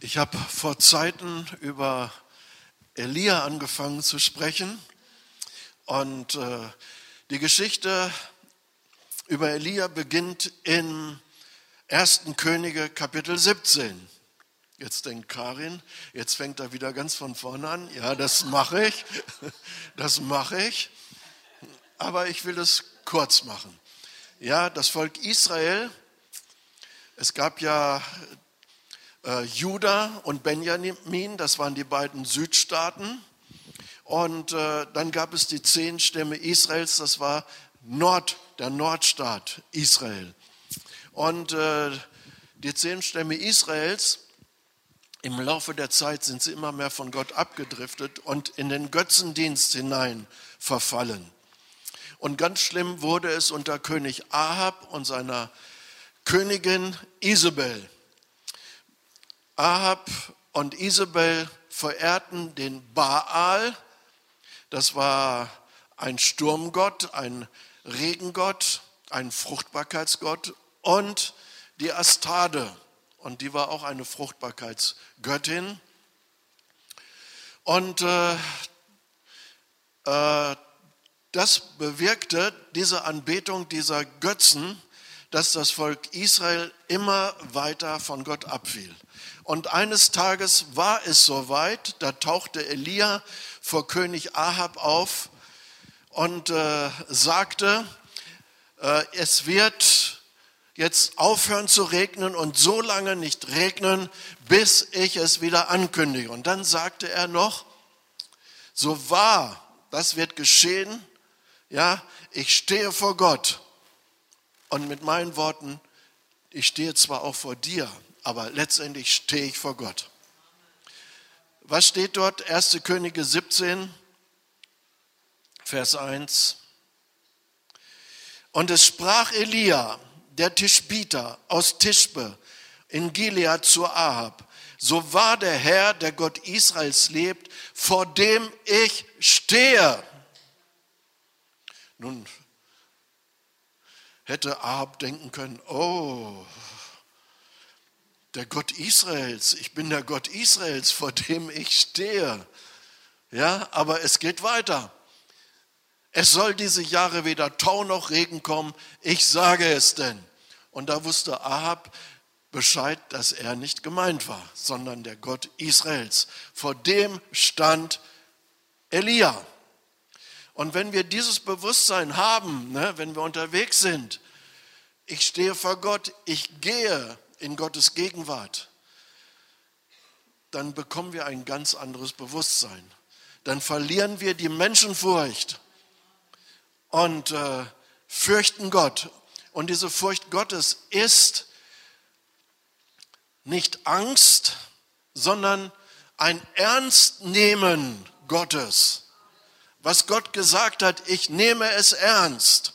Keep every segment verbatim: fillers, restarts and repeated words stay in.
Ich habe vor Zeiten über Elia angefangen zu sprechen und äh, die Geschichte über Elia beginnt in ersten Könige Kapitel siebzehn. Jetzt denkt Karin, jetzt fängt er wieder ganz von vorne an. Ja, das mache ich, das mache ich, aber ich will es kurz machen. Ja, das Volk Israel, es gab ja äh, Juda und Benjamin, das waren die beiden Südstaaten. Und äh, dann gab es die zehn Stämme Israels, das war Nord, der Nordstaat Israel. Und äh, die zehn Stämme Israels, im Laufe der Zeit sind sie immer mehr von Gott abgedriftet und in den Götzendienst hinein verfallen. Und ganz schlimm wurde es unter König Ahab und seiner Königin Isabel. Ahab und Isabel verehrten den Baal, das war ein Sturmgott, ein Regengott, ein Fruchtbarkeitsgott, und die Astarte, und die war auch eine Fruchtbarkeitsgöttin. Und äh, äh, das bewirkte, diese Anbetung dieser Götzen, dass das Volk Israel immer weiter von Gott abfiel. Und eines Tages war es soweit, da tauchte Elia vor König Ahab auf und äh, sagte, äh, es wird jetzt aufhören zu regnen und so lange nicht regnen, bis ich es wieder ankündige. Und dann sagte er noch, so wahr, das wird geschehen, ja, ich stehe vor Gott. Und mit meinen Worten, ich stehe zwar auch vor dir, aber letztendlich stehe ich vor Gott. Was steht dort? ersten Könige siebzehn, Vers eins. Und es sprach Elia, der Tischbiter aus Tischbe in Gilead zu Ahab, so wahr der Herr, der Gott Israels lebt, vor dem ich stehe. Nun hätte Ahab denken können, oh, der Gott Israels, ich bin der Gott Israels, vor dem ich stehe. Ja, aber es geht weiter. Es soll diese Jahre weder Tau noch Regen kommen, ich sage es denn. Und da wusste Ahab Bescheid, dass er nicht gemeint war, sondern der Gott Israels. Vor dem stand Elia. Und wenn wir dieses Bewusstsein haben, ne, wenn wir unterwegs sind, ich stehe vor Gott, ich gehe in Gottes Gegenwart, dann bekommen wir ein ganz anderes Bewusstsein. Dann verlieren wir die Menschenfurcht und äh, fürchten Gott. Und diese Furcht Gottes ist nicht Angst, sondern ein Ernstnehmen Gottes. Was Gott gesagt hat, ich nehme es ernst.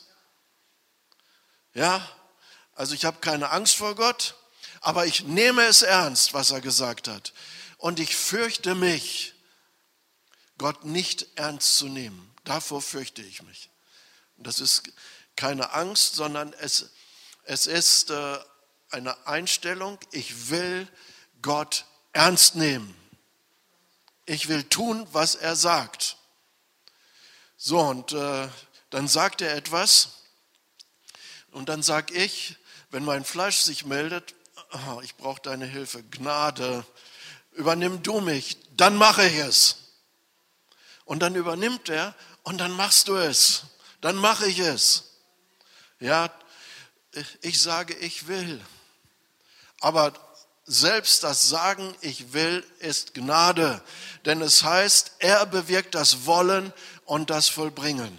Ja, also ich habe keine Angst vor Gott, aber ich nehme es ernst, was er gesagt hat. Und ich fürchte mich, Gott nicht ernst zu nehmen. Davor fürchte ich mich. Und das ist keine Angst, sondern es, es ist äh, eine Einstellung, ich will Gott ernst nehmen. Ich will tun, was er sagt. So, und äh, dann sagt er etwas und dann sage ich, wenn mein Fleisch sich meldet, oh, ich brauche deine Hilfe, Gnade, übernimm du mich, dann mache ich es. Und dann übernimmt er und dann machst du es, dann mache ich es. Ja, ich sage, ich will. Aber selbst das Sagen, ich will, ist Gnade. Denn es heißt, er bewirkt das Wollen und das Vollbringen.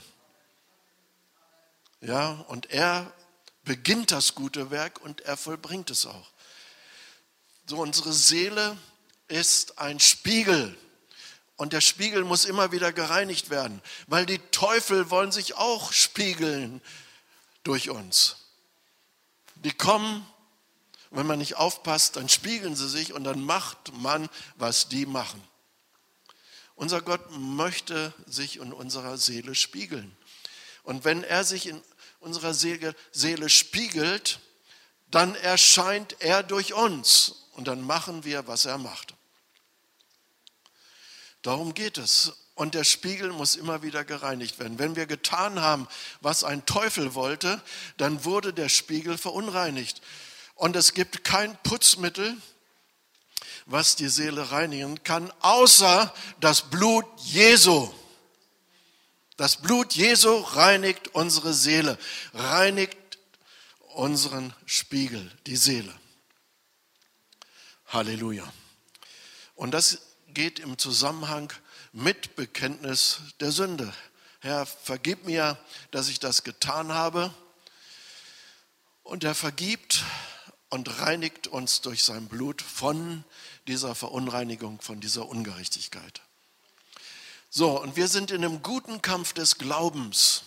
Ja, und er beginnt das gute Werk und er vollbringt es auch. So, unsere Seele ist ein Spiegel. Und der Spiegel muss immer wieder gereinigt werden, weil die Teufel wollen sich auch spiegeln durch uns. Die kommen, wenn man nicht aufpasst, dann spiegeln sie sich und dann macht man, was die machen. Unser Gott möchte sich in unserer Seele spiegeln. Und wenn er sich in unserer Seele, Seele spiegelt, dann erscheint er durch uns. und dann machen wir, was er macht. Darum geht es. Und der Spiegel muss immer wieder gereinigt werden. Wenn wir getan haben, was ein Teufel wollte, dann wurde der Spiegel verunreinigt. Und es gibt kein Putzmittel, was die Seele reinigen kann, außer das Blut Jesu. Das Blut Jesu reinigt unsere Seele, reinigt unseren Spiegel, die Seele. Halleluja. Und das geht im Zusammenhang mit Bekenntnis der Sünde. Herr, vergib mir, dass ich das getan habe. Und er vergibt und reinigt uns durch sein Blut von dieser Verunreinigung, von dieser Ungerechtigkeit. So, und wir sind in einem guten Kampf des Glaubens.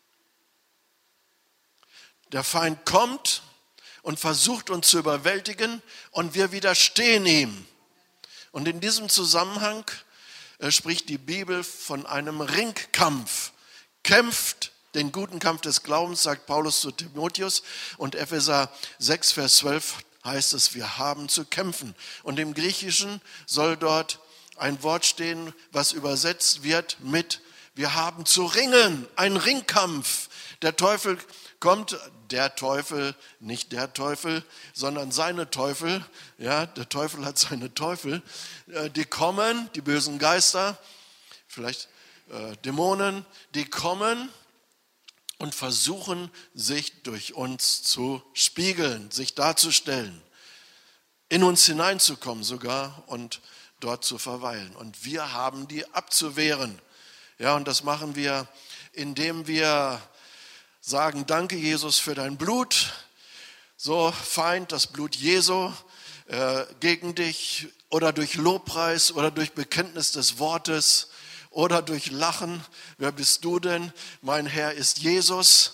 Der Feind kommt und versucht uns zu überwältigen und wir widerstehen ihm. Und in diesem Zusammenhang äh, spricht die Bibel von einem Ringkampf. Kämpft den guten Kampf des Glaubens, sagt Paulus zu Timotheus. Und Epheser sechs, Vers zwölf heißt es, wir haben zu kämpfen. Und im Griechischen soll dort ein Wort stehen, was übersetzt wird mit, wir haben zu ringen, ein Ringkampf. Der Teufel kommt, der Teufel, nicht der Teufel, sondern seine Teufel, ja, der Teufel hat seine Teufel, die kommen, die bösen Geister, vielleicht äh, Dämonen, die kommen und versuchen, sich durch uns zu spiegeln, sich darzustellen, in uns hineinzukommen sogar und dort zu verweilen. Und wir haben die abzuwehren. Ja, und das machen wir, indem wir sagen, danke Jesus für dein Blut. So, Feind, das Blut Jesu äh, gegen dich oder durch Lobpreis oder durch Bekenntnis des Wortes oder durch Lachen. Wer bist du denn? Mein Herr ist Jesus.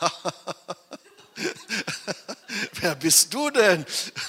Wer bist du denn?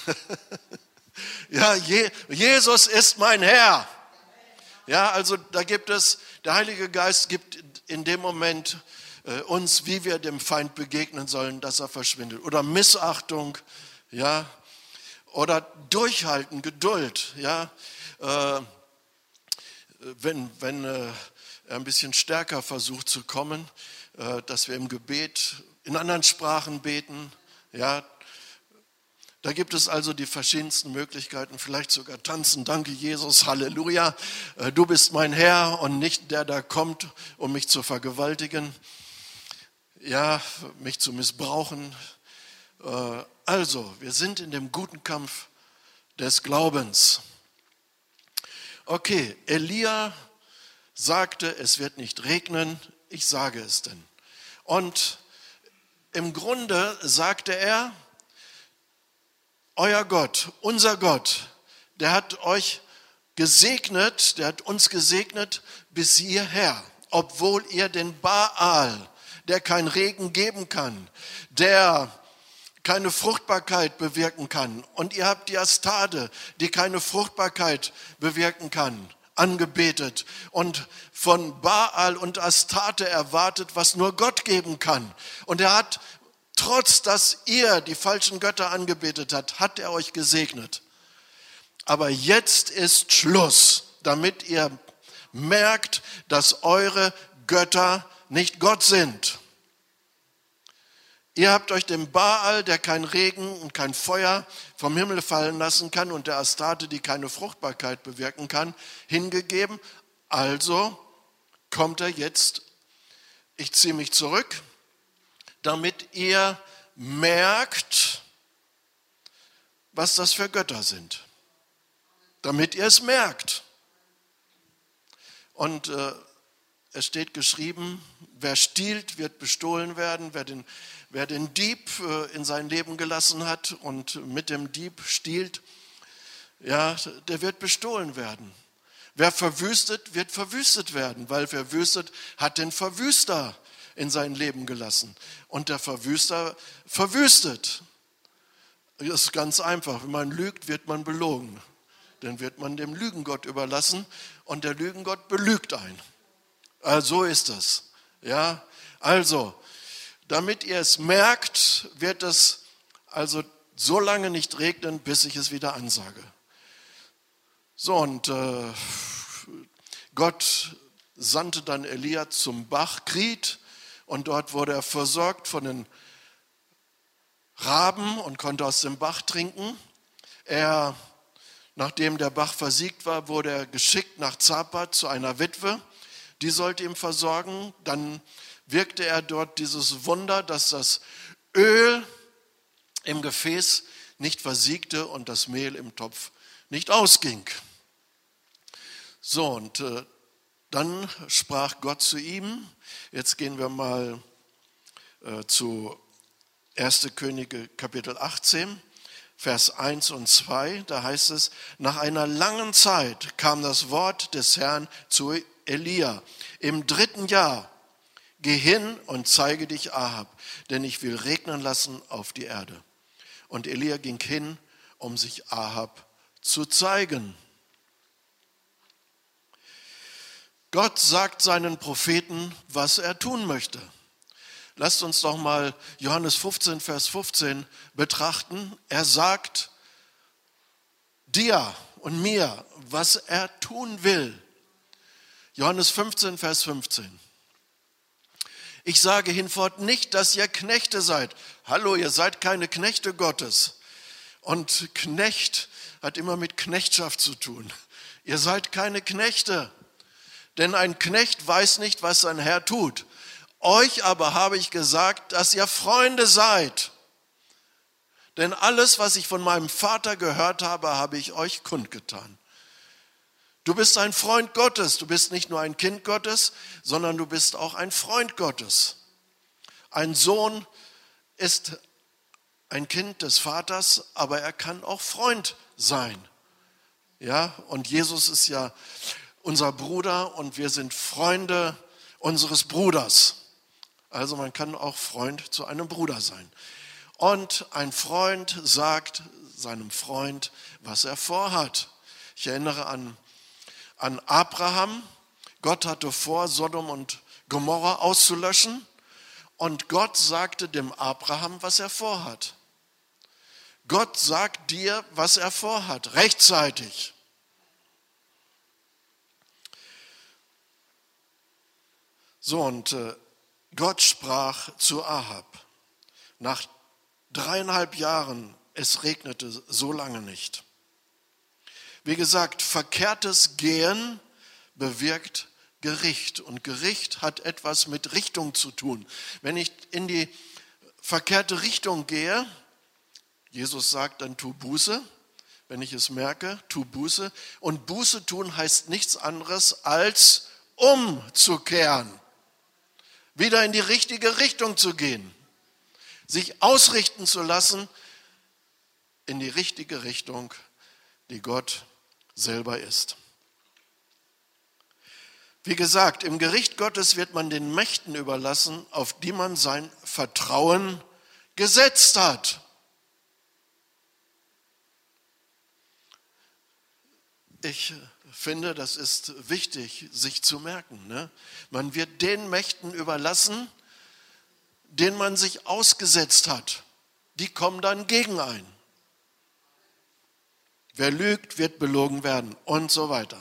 Ja, Je- Jesus ist mein Herr. Ja, also da gibt es, der Heilige Geist gibt in dem Moment äh, uns, wie wir dem Feind begegnen sollen, dass er verschwindet. Oder Missachtung, ja, oder Durchhalten, Geduld, ja. Äh, wenn wenn äh, er ein bisschen stärker versucht zu kommen, äh, dass wir im Gebet in anderen Sprachen beten, ja. Da gibt es also die verschiedensten Möglichkeiten, vielleicht sogar tanzen. Danke Jesus, Halleluja. Du bist mein Herr und nicht der, der kommt, um mich zu vergewaltigen, ja, mich zu missbrauchen. Also, wir sind in dem guten Kampf des Glaubens. Okay, Elia sagte, es wird nicht regnen, ich sage es denn. Und im Grunde sagte er, euer Gott, unser Gott, der hat euch gesegnet, der hat uns gesegnet bis hierher, obwohl ihr den Baal, der keinen Regen geben kann, der keine Fruchtbarkeit bewirken kann, und ihr habt die Astarte, die keine Fruchtbarkeit bewirken kann, angebetet und von Baal und Astarte erwartet, was nur Gott geben kann. Und er hat, trotz dass ihr die falschen Götter angebetet habt, hat er euch gesegnet. Aber jetzt ist Schluss, damit ihr merkt, dass eure Götter nicht Gott sind. Ihr habt euch dem Baal, der kein Regen und kein Feuer vom Himmel fallen lassen kann, und der Astarte, die keine Fruchtbarkeit bewirken kann, hingegeben. Also kommt er jetzt, ich ziehe mich zurück, damit ihr merkt, was das für Götter sind. Damit ihr es merkt. Und äh, es steht geschrieben, wer stiehlt, wird bestohlen werden. Wer den, wer den Dieb äh, in sein Leben gelassen hat und mit dem Dieb stiehlt, ja, der wird bestohlen werden. Wer verwüstet, wird verwüstet werden, weil verwüstet hat den Verwüster in sein Leben gelassen. Und der Verwüster verwüstet. Das ist ganz einfach. Wenn man lügt, wird man belogen. Dann wird man dem Lügengott überlassen und der Lügengott belügt einen. Also so ist das. Ja, also, damit ihr es merkt, wird es, also so lange nicht regnen, bis ich es wieder ansage. So, und äh, Gott sandte dann Elia zum Bach Krit und dort wurde er versorgt von den Raben und konnte aus dem Bach trinken. Er, nachdem der Bach versiegt war, wurde er geschickt nach Zapat zu einer Witwe, die sollte ihn versorgen. Dann wirkte er dort dieses Wunder, dass das Öl im Gefäß nicht versiegte und das Mehl im Topf nicht ausging. So, und äh, dann sprach Gott zu ihm. Jetzt gehen wir mal äh, zu erster Könige Kapitel achtzehn, Vers eins und zwei. Da heißt es, nach einer langen Zeit kam das Wort des Herrn zu Elia. Im dritten Jahr, geh hin und zeige dich Ahab, denn ich will regnen lassen auf die Erde. Und Elia ging hin, um sich Ahab zu zeigen. Gott sagt seinen Propheten, was er tun möchte. Lasst uns doch mal Johannes fünfzehn, Vers fünfzehn betrachten. Er sagt dir und mir, was er tun will. Johannes fünfzehn, Vers fünfzehn. Ich sage hinfort nicht, dass ihr Knechte seid. Hallo, ihr seid keine Knechte Gottes. Und Knecht hat immer mit Knechtschaft zu tun. Ihr seid keine Knechte. Denn ein Knecht weiß nicht, was sein Herr tut. Euch aber habe ich gesagt, dass ihr Freunde seid. Denn alles, was ich von meinem Vater gehört habe, habe ich euch kundgetan. Du bist ein Freund Gottes. Du bist nicht nur ein Kind Gottes, sondern du bist auch ein Freund Gottes. Ein Sohn ist ein Kind des Vaters, aber er kann auch Freund sein. Ja, und Jesus ist ja unser Bruder und wir sind Freunde unseres Bruders. Also man kann auch Freund zu einem Bruder sein. Und ein Freund sagt seinem Freund, was er vorhat. Ich erinnere an, an Abraham. Gott hatte vor, Sodom und Gomorra auszulöschen. Und Gott sagte dem Abraham, was er vorhat. Gott sagt dir, was er vorhat, rechtzeitig. So, und äh, Gott sprach zu Ahab. Nach dreieinhalb Jahren, es regnete so lange nicht. Wie gesagt, verkehrtes Gehen bewirkt Gericht. Und Gericht hat etwas mit Richtung zu tun. Wenn ich in die verkehrte Richtung gehe, Jesus sagt, dann tu Buße. Wenn ich es merke, tu Buße. Und Buße tun heißt nichts anderes als umzukehren. Wieder in die richtige Richtung zu gehen, sich ausrichten zu lassen in die richtige Richtung, die Gott selber ist. Wie gesagt, im Gericht Gottes wird man den Mächten überlassen, auf die man sein Vertrauen gesetzt hat. Ich finde, das ist wichtig, sich zu merken. Ne? Man wird den Mächten überlassen, denen man sich ausgesetzt hat. Die kommen dann gegen ein. Wer lügt, wird belogen werden und so weiter.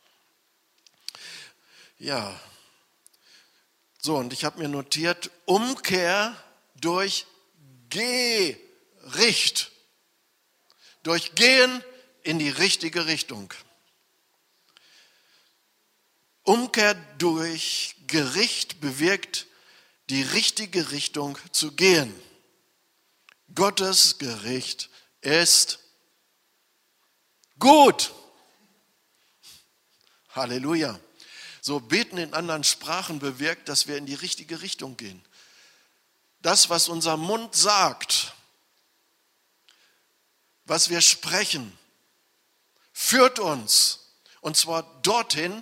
Ja, so, und ich habe mir notiert, Umkehr durch Gericht. Durch Gehen in die richtige Richtung. Umkehr durch Gericht bewirkt, die richtige Richtung zu gehen. Gottes Gericht ist gut. Halleluja. So, beten in anderen Sprachen bewirkt, dass wir in die richtige Richtung gehen. Das, was unser Mund sagt, was wir sprechen, führt uns, und zwar dorthin,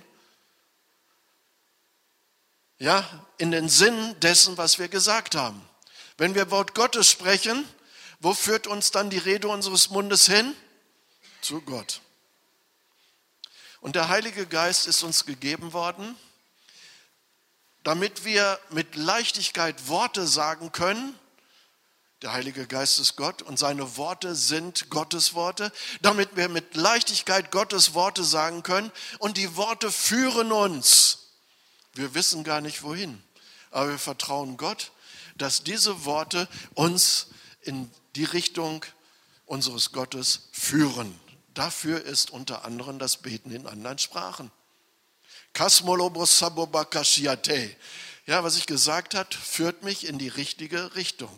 ja, in den Sinn dessen, was wir gesagt haben. Wenn wir Wort Gottes sprechen, wo führt uns dann die Rede unseres Mundes hin? Zu Gott. Und der Heilige Geist ist uns gegeben worden, damit wir mit Leichtigkeit Worte sagen können, Der Heilige Geist ist Gott und seine Worte sind Gottes Worte, damit wir mit Leichtigkeit Gottes Worte sagen können. Und die Worte führen uns. Wir wissen gar nicht wohin, aber wir vertrauen Gott, dass diese Worte uns in die Richtung unseres Gottes führen. Dafür ist unter anderem das Beten in anderen Sprachen. Kasmolobosabobakashiate. Ja, was ich gesagt habe, führt mich in die richtige Richtung.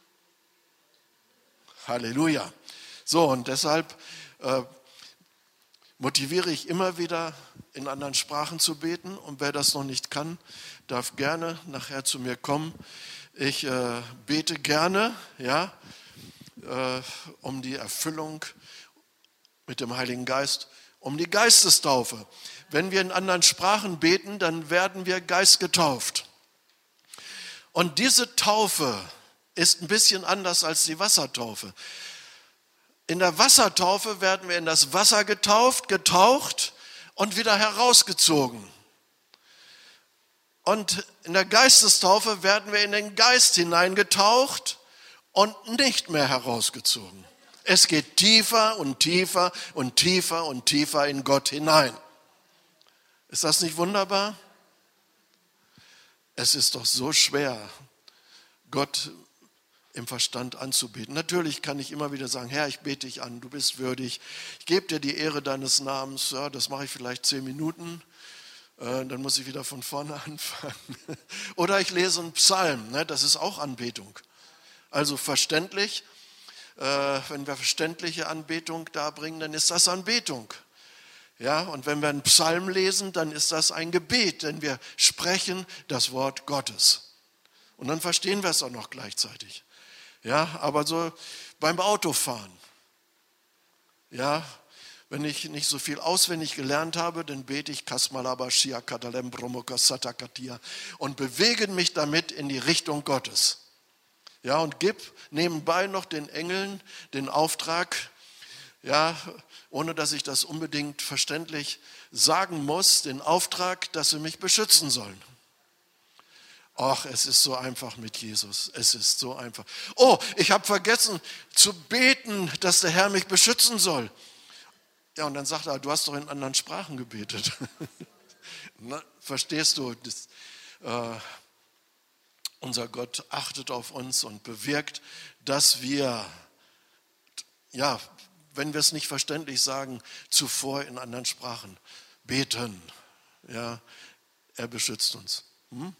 Halleluja. So, und deshalb äh, motiviere ich immer wieder, in anderen Sprachen zu beten. Und wer das noch nicht kann, darf gerne nachher zu mir kommen. Ich äh, bete gerne, ja, äh, um die Erfüllung mit dem Heiligen Geist, um die Geistestaufe. Wenn wir in anderen Sprachen beten, dann werden wir geistgetauft. Und diese Taufe ist ein bisschen anders als die Wassertaufe. In der Wassertaufe werden wir in das Wasser getauft, getaucht und wieder herausgezogen. Und in der Geistestaufe werden wir in den Geist hineingetaucht und nicht mehr herausgezogen. Es geht tiefer und tiefer und tiefer und tiefer in Gott hinein. Ist das nicht wunderbar? Es ist doch so schwer, Gott im Verstand anzubeten. Natürlich kann ich immer wieder sagen, Herr, ich bete dich an, du bist würdig. Ich gebe dir die Ehre deines Namens. Ja, das mache ich vielleicht zehn Minuten, äh, dann muss ich wieder von vorne anfangen. Oder ich lese einen Psalm, ne, das ist auch Anbetung. Also verständlich, äh, wenn wir verständliche Anbetung darbringen, dann ist das Anbetung. Ja, und wenn wir einen Psalm lesen, dann ist das ein Gebet, denn wir sprechen das Wort Gottes. Und dann verstehen wir es auch noch gleichzeitig. Ja, aber so beim Autofahren, ja, wenn ich nicht so viel auswendig gelernt habe, dann bete ich Kasmalabashia Kadalem Bromokasatakatia und bewege mich damit in die Richtung Gottes. Ja, und gib nebenbei noch den Engeln den Auftrag, ja, ohne dass ich das unbedingt verständlich sagen muss, den Auftrag, dass sie mich beschützen sollen. Ach, es ist so einfach mit Jesus. Es ist so einfach. Oh, ich habe vergessen zu beten, dass der Herr mich beschützen soll. Ja, und dann sagt er, du hast doch in anderen Sprachen gebetet. Na, verstehst du? Das, äh, unser Gott achtet auf uns und bewirkt, dass wir, ja, wenn wir es nicht verständlich sagen, zuvor in anderen Sprachen beten. Ja, er beschützt uns. Hm?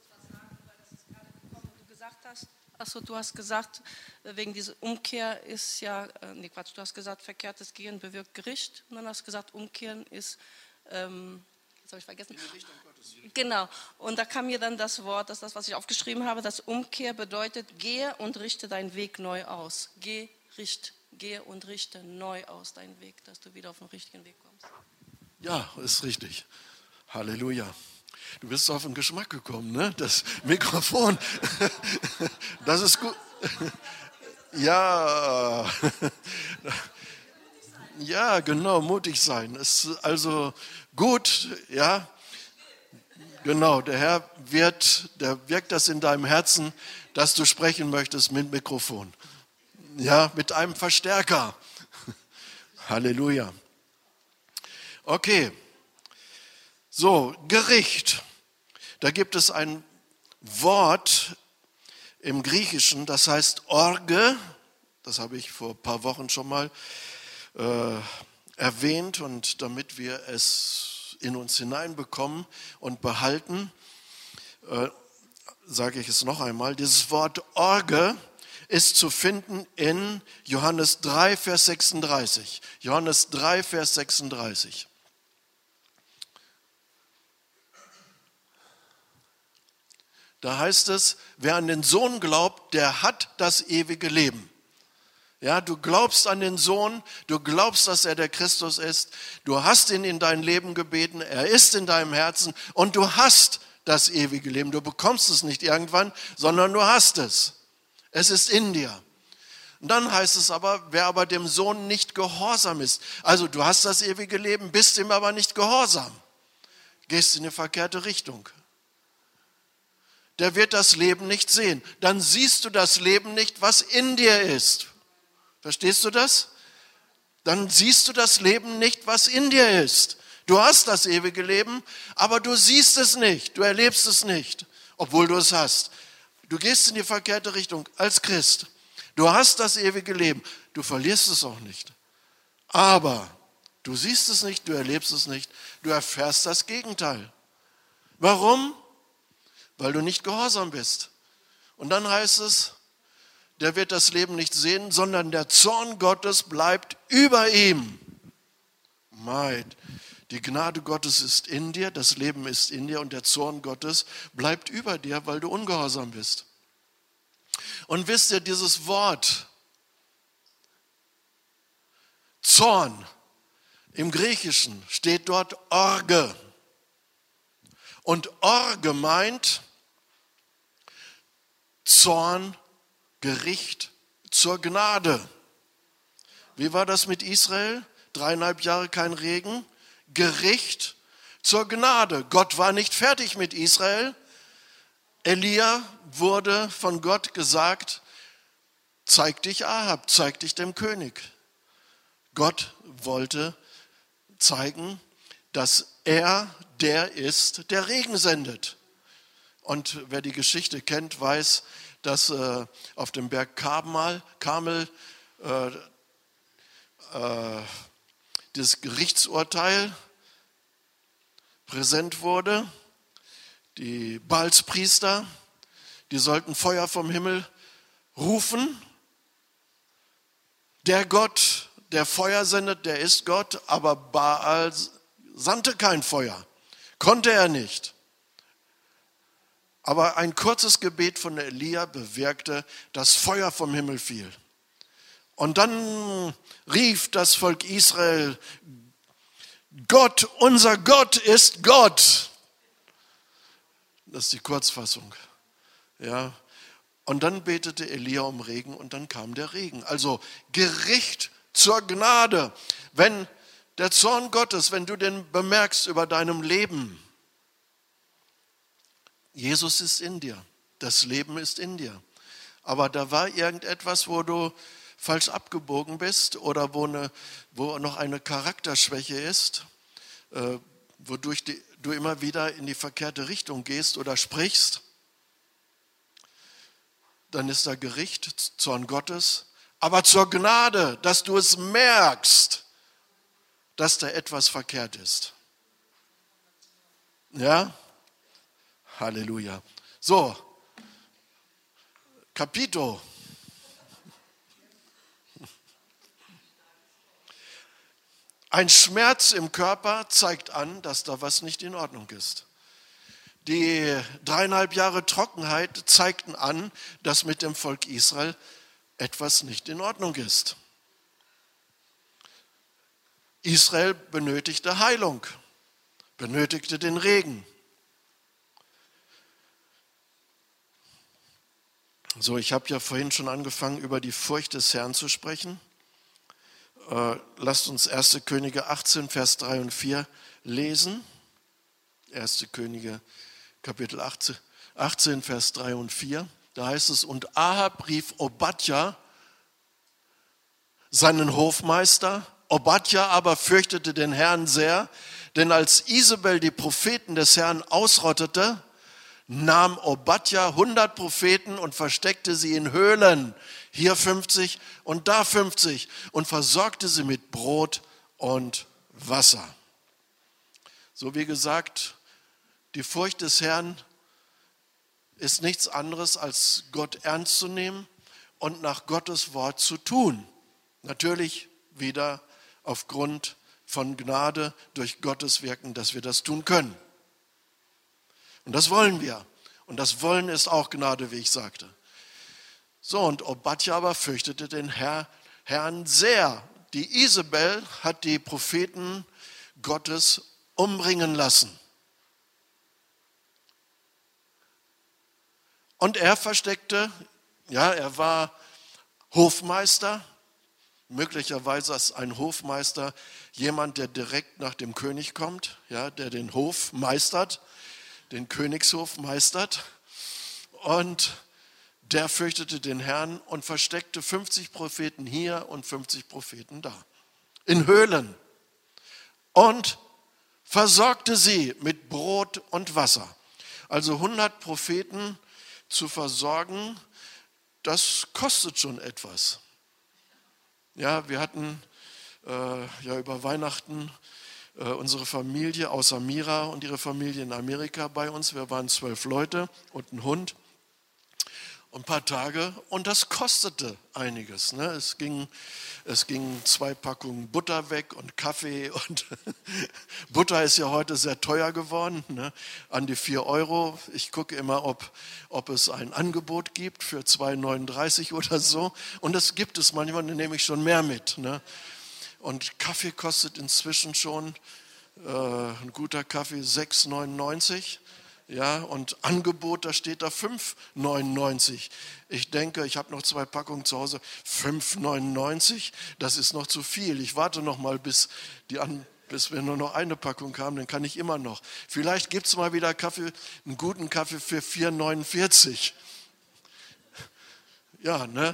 Achso, du hast gesagt, wegen dieser Umkehr ist ja, äh, nee Quatsch, du hast gesagt, verkehrtes Gehen bewirkt Gericht. Und dann hast du gesagt, Umkehren ist, ähm, jetzt habe ich vergessen. In die Richtung Gottes. Genau, und da kam mir dann das Wort, das ist das, was ich aufgeschrieben habe, dass Umkehr bedeutet, gehe und richte deinen Weg neu aus. Geh, richt, gehe und richte neu aus deinen Weg, dass du wieder auf den richtigen Weg kommst. Ja, ist richtig. Halleluja. Du bist auf den Geschmack gekommen, ne? Das Mikrofon, das ist gut. Ja, ja, genau, mutig sein. Ist also gut, ja. Genau, der Herr wird, der wirkt das in deinem Herzen, dass du sprechen möchtest mit Mikrofon. Ja, mit einem Verstärker. Halleluja. Okay. So, Gericht. Da gibt es ein Wort im Griechischen, das heißt Orge. Das habe ich vor ein paar Wochen schon mal äh, erwähnt. Und damit wir es in uns hineinbekommen und behalten, äh, sage ich es noch einmal. Dieses Wort Orge ist zu finden in Johannes drei, Vers sechsunddreißig. Johannes drei, Vers sechsunddreißig. Da heißt es, wer an den Sohn glaubt, der hat das ewige Leben. Ja, du glaubst an den Sohn, du glaubst, dass er der Christus ist, du hast ihn in dein Leben gebeten, er ist in deinem Herzen und du hast das ewige Leben. Du bekommst es nicht irgendwann, sondern du hast es. Es ist in dir. Und dann heißt es aber, wer aber dem Sohn nicht gehorsam ist, also du hast das ewige Leben, bist ihm aber nicht gehorsam, gehst in die verkehrte Richtung. der wird das Leben nicht sehen. Dann siehst du das Leben nicht, was in dir ist. Verstehst du das? Dann siehst du das Leben nicht, was in dir ist. Du hast das ewige Leben, aber du siehst es nicht, du erlebst es nicht, obwohl du es hast. Du gehst in die verkehrte Richtung als Christ. Du hast das ewige Leben, du verlierst es auch nicht. Aber du siehst es nicht, du erlebst es nicht, du erfährst das Gegenteil. Warum? Weil du nicht gehorsam bist. Und dann heißt es, der wird das Leben nicht sehen, sondern der Zorn Gottes bleibt über ihm. Meid, die Gnade Gottes ist in dir, das Leben ist in dir und der Zorn Gottes bleibt über dir, weil du ungehorsam bist. Und wisst ihr, dieses Wort Zorn im Griechischen steht dort Orge. Und Orge meint Zorn, Gericht zur Gnade. Wie war das mit Israel? Dreieinhalb Jahre kein Regen. Gericht zur Gnade. Gott war nicht fertig mit Israel. Elia wurde von Gott gesagt, zeig dich Ahab, zeig dich dem König. Gott wollte zeigen, dass er der ist, der Regen sendet. Und wer die Geschichte kennt, weiß, dass äh, auf dem Berg Karmel, Karmel äh, äh, das Gerichtsurteil präsent wurde. Die Baalspriester, die sollten Feuer vom Himmel rufen. Der Gott, der Feuer sendet, der ist Gott, aber Baal sandte kein Feuer. Konnte er nicht. Aber ein kurzes Gebet von Elia bewirkte, dass Feuer vom Himmel fiel. Und dann rief das Volk Israel, Gott, unser Gott ist Gott. Das ist die Kurzfassung. Ja. Und dann betete Elia um Regen und dann kam der Regen. Also Gericht zur Gnade. Wenn der Zorn Gottes, wenn du den bemerkst über deinem Leben, Jesus ist in dir, das Leben ist in dir. Aber da war irgendetwas, wo du falsch abgebogen bist oder wo, eine, wo noch eine Charakterschwäche ist, äh, wodurch die, du immer wieder in die verkehrte Richtung gehst oder sprichst. Dann ist da Gericht, Zorn Gottes, aber zur Gnade, dass du es merkst, dass da etwas verkehrt ist. Ja? Halleluja. So, Kapito. Ein Schmerz im Körper zeigt an, dass da was nicht in Ordnung ist. Die dreieinhalb Jahre Trockenheit zeigten an, dass mit dem Volk Israel etwas nicht in Ordnung ist. Israel benötigte Heilung, benötigte den Regen. So, ich habe ja vorhin schon angefangen, über die Furcht des Herrn zu sprechen. Äh, lasst uns erste Könige achtzehn, Vers drei und vier lesen. erste Könige, Kapitel achtzehn, Vers drei und vier. Da heißt es, und Ahab rief Obadja, seinen Hofmeister. Obadja aber fürchtete den Herrn sehr, denn als Isabel die Propheten des Herrn ausrottete, nahm Obadja hundert Propheten und versteckte sie in Höhlen, hier fünfzig und da fünfzig, und versorgte sie mit Brot und Wasser. So wie gesagt, die Furcht des Herrn ist nichts anderes, als Gott ernst zu nehmen und nach Gottes Wort zu tun. Natürlich wieder aufgrund von Gnade durch Gottes Wirken, dass wir das tun können. Und das wollen wir. Und das Wollen ist auch Gnade, wie ich sagte. So, und Obadja aber fürchtete den Herr, Herrn sehr. Die Isabel hat die Propheten Gottes umbringen lassen. Und er versteckte, ja, er war Hofmeister. Möglicherweise ist ein Hofmeister jemand, der direkt nach dem König kommt, ja, der den Hof meistert, den Königshof meistert. und der fürchtete den Herrn und versteckte fünfzig Propheten hier und fünfzig Propheten da, in Höhlen, und versorgte sie mit Brot und Wasser. Also hundert Propheten zu versorgen, das kostet schon etwas. Ja, wir hatten äh, ja über Weihnachten äh, unsere Familie außer Mira und ihre Familie in Amerika bei uns. Wir waren zwölf Leute und ein Hund. Ein paar Tage, und das kostete einiges. Ne? Es ging, es ging zwei Packungen Butter weg und Kaffee, und Butter ist ja heute sehr teuer geworden, ne? An die vier Euro. Ich gucke immer, ob, ob es ein Angebot gibt für zwei neununddreißig oder so, und das gibt es manchmal, dann nehme ich schon mehr mit. Ne? Und Kaffee kostet inzwischen schon, äh, ein guter Kaffee, sechs neunundneunzig. Ja, und Angebot, da steht da fünf neunundneunzig. Ich denke, ich habe noch zwei Packungen zu Hause, fünf neunundneunzig, das ist noch zu viel. Ich warte noch mal, bis, die an, bis wir nur noch eine Packung haben, dann kann ich immer noch. Vielleicht gibt es mal wieder Kaffee, einen guten Kaffee für vier neunundvierzig. Ja, ne?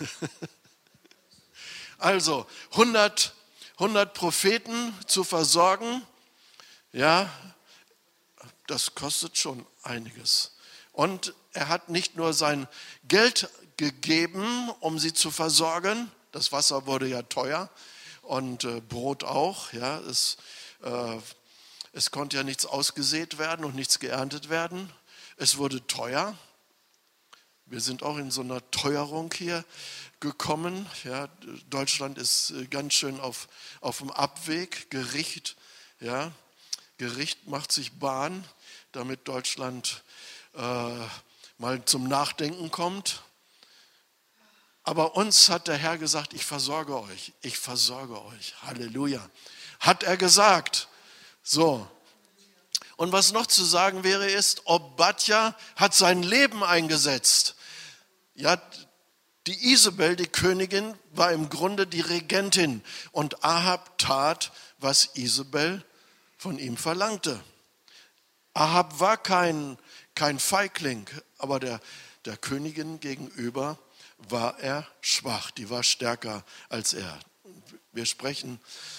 Also, hundert, hundert Propheten zu versorgen, ja, das kostet schon einiges. Und er hat nicht nur sein Geld gegeben, um sie zu versorgen. Das Wasser wurde ja teuer und äh, Brot auch. Ja, es, äh, es konnte ja nichts ausgesät werden und nichts geerntet werden. Es wurde teuer. Wir sind auch in so einer Teuerung hier gekommen. Ja, Deutschland ist ganz schön auf, auf dem Abweg. Gericht, ja, Gericht macht sich Bahn, damit Deutschland äh, mal zum Nachdenken kommt. Aber uns hat der Herr gesagt, ich versorge euch, ich versorge euch. Halleluja. Hat er gesagt. So. Und was noch zu sagen wäre, ist, Obadja hat sein Leben eingesetzt. Ja, die Isabel, die Königin, war im Grunde die Regentin. Und Ahab tat, was Isabel von ihm verlangte. Ahab war kein, kein Feigling, aber der, der Königin gegenüber war er schwach. Die war stärker als er. Wir sprechen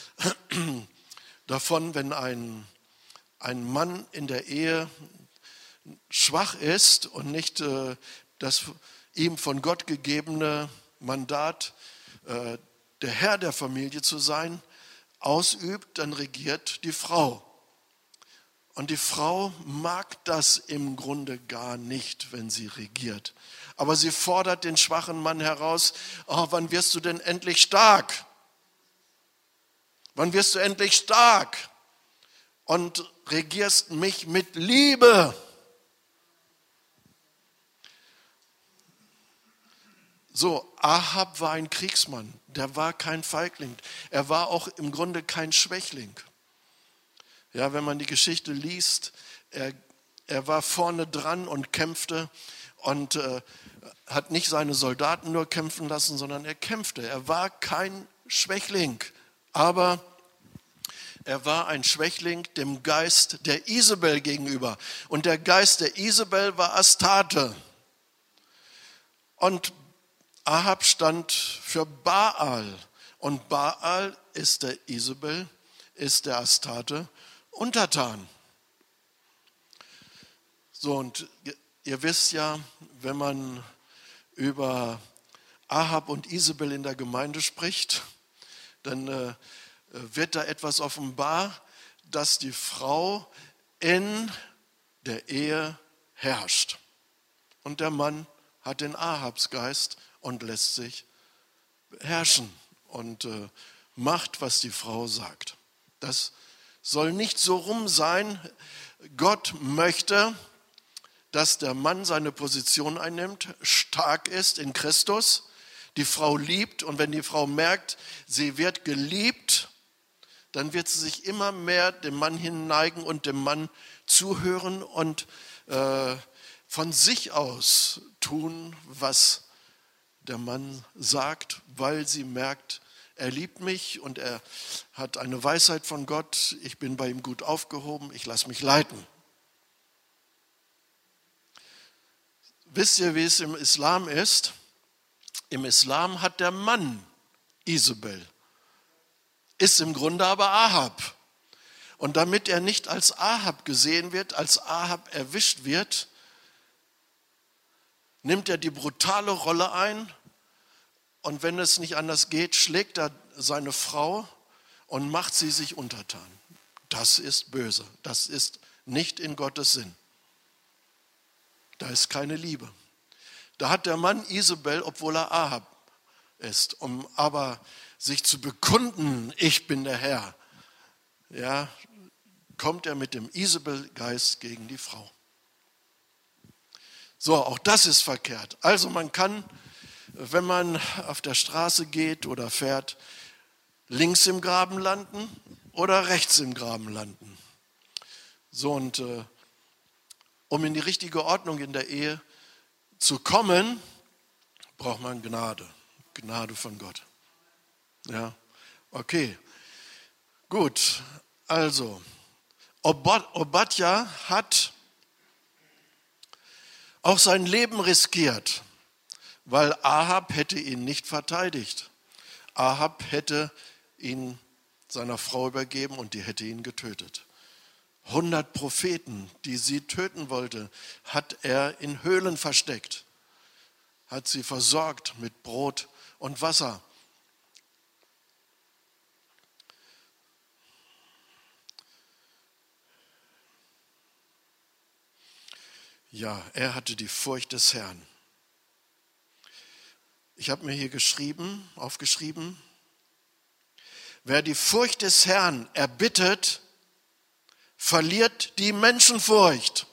davon, wenn ein, ein Mann in der Ehe schwach ist und nicht äh, das ihm von Gott gegebene Mandat, äh, der Herr der Familie zu sein, ausübt, dann regiert die Frau. Und die Frau mag das im Grunde gar nicht, wenn sie regiert. Aber sie fordert den schwachen Mann heraus, oh, wann wirst du denn endlich stark? Wann wirst du endlich stark? Und regierst mich mit Liebe. So, Ahab war ein Kriegsmann, der war kein Feigling. Er war auch im Grunde kein Schwächling. Ja, wenn man die Geschichte liest, er, er war vorne dran und kämpfte und äh, hat nicht seine Soldaten nur kämpfen lassen, sondern er kämpfte. Er war kein Schwächling, aber er war ein Schwächling dem Geist der Isabel gegenüber. Und der Geist der Isabel war Astarte. Und Ahab stand für Baal. Und Baal ist der Isabel, ist der Astarte untertan. So, und ihr wisst ja, wenn man über Ahab und Isabel in der Gemeinde spricht, dann äh, wird da etwas offenbar, dass die Frau in der Ehe herrscht. Und der Mann hat den Ahabsgeist und lässt sich herrschen und äh, macht, was die Frau sagt. Das soll nicht so rum sein. Gott möchte, dass der Mann seine Position einnimmt, stark ist in Christus, die Frau liebt, und wenn die Frau merkt, sie wird geliebt, dann wird sie sich immer mehr dem Mann hinneigen und dem Mann zuhören und äh, von sich aus tun, was der Mann sagt, weil sie merkt, er liebt mich und er hat eine Weisheit von Gott. Ich bin bei ihm gut aufgehoben. Ich lasse mich leiten. wisst ihr, wie es im Islam ist? Im Islam hat der Mann Isabel, ist im Grunde aber Ahab. Und damit er nicht als Ahab gesehen wird, als Ahab erwischt wird, nimmt er die brutale Rolle ein und wenn es nicht anders geht, schlägt er seine Frau und macht sie sich untertan. Das ist böse, das ist nicht in Gottes Sinn. Da ist keine Liebe. Da hat der Mann Isabel, obwohl er Ahab ist, um aber sich zu bekunden, ich bin der Herr, ja, kommt er mit dem Isabel-Geist gegen die Frau. So, auch das ist verkehrt. Also man kann, wenn man auf der Straße geht oder fährt, links im Graben landen oder rechts im Graben landen. So, und äh, um in die richtige Ordnung in der Ehe zu kommen, braucht man Gnade. Gnade von Gott. Ja, okay. Gut, also, Obadja hat auch sein Leben riskiert, weil Ahab hätte ihn nicht verteidigt. Ahab hätte ihn seiner Frau übergeben und die hätte ihn getötet. hundert Propheten, die sie töten wollte, hat er in Höhlen versteckt, hat sie versorgt mit Brot und Wasser. Ja, er hatte die Furcht des Herrn. Ich habe mir hier geschrieben, aufgeschrieben, wer die Furcht des Herrn erbittet, verliert die Menschenfurcht.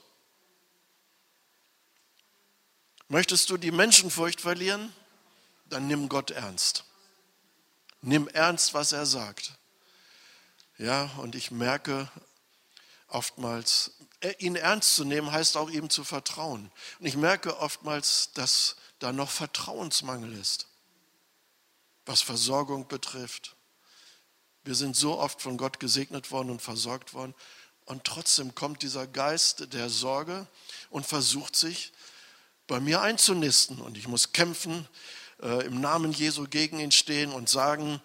Möchtest du die Menschenfurcht verlieren? Dann nimm Gott ernst. Nimm ernst, was er sagt. Ja, und ich merke oftmals, ihn ernst zu nehmen, heißt auch ihm zu vertrauen. Und ich merke oftmals, dass da noch Vertrauensmangel ist, was Versorgung betrifft. Wir sind so oft von Gott gesegnet worden und versorgt worden. Und trotzdem kommt dieser Geist der Sorge und versucht sich bei mir einzunisten. Und ich muss kämpfen, äh, im Namen Jesu gegen ihn stehen und sagen,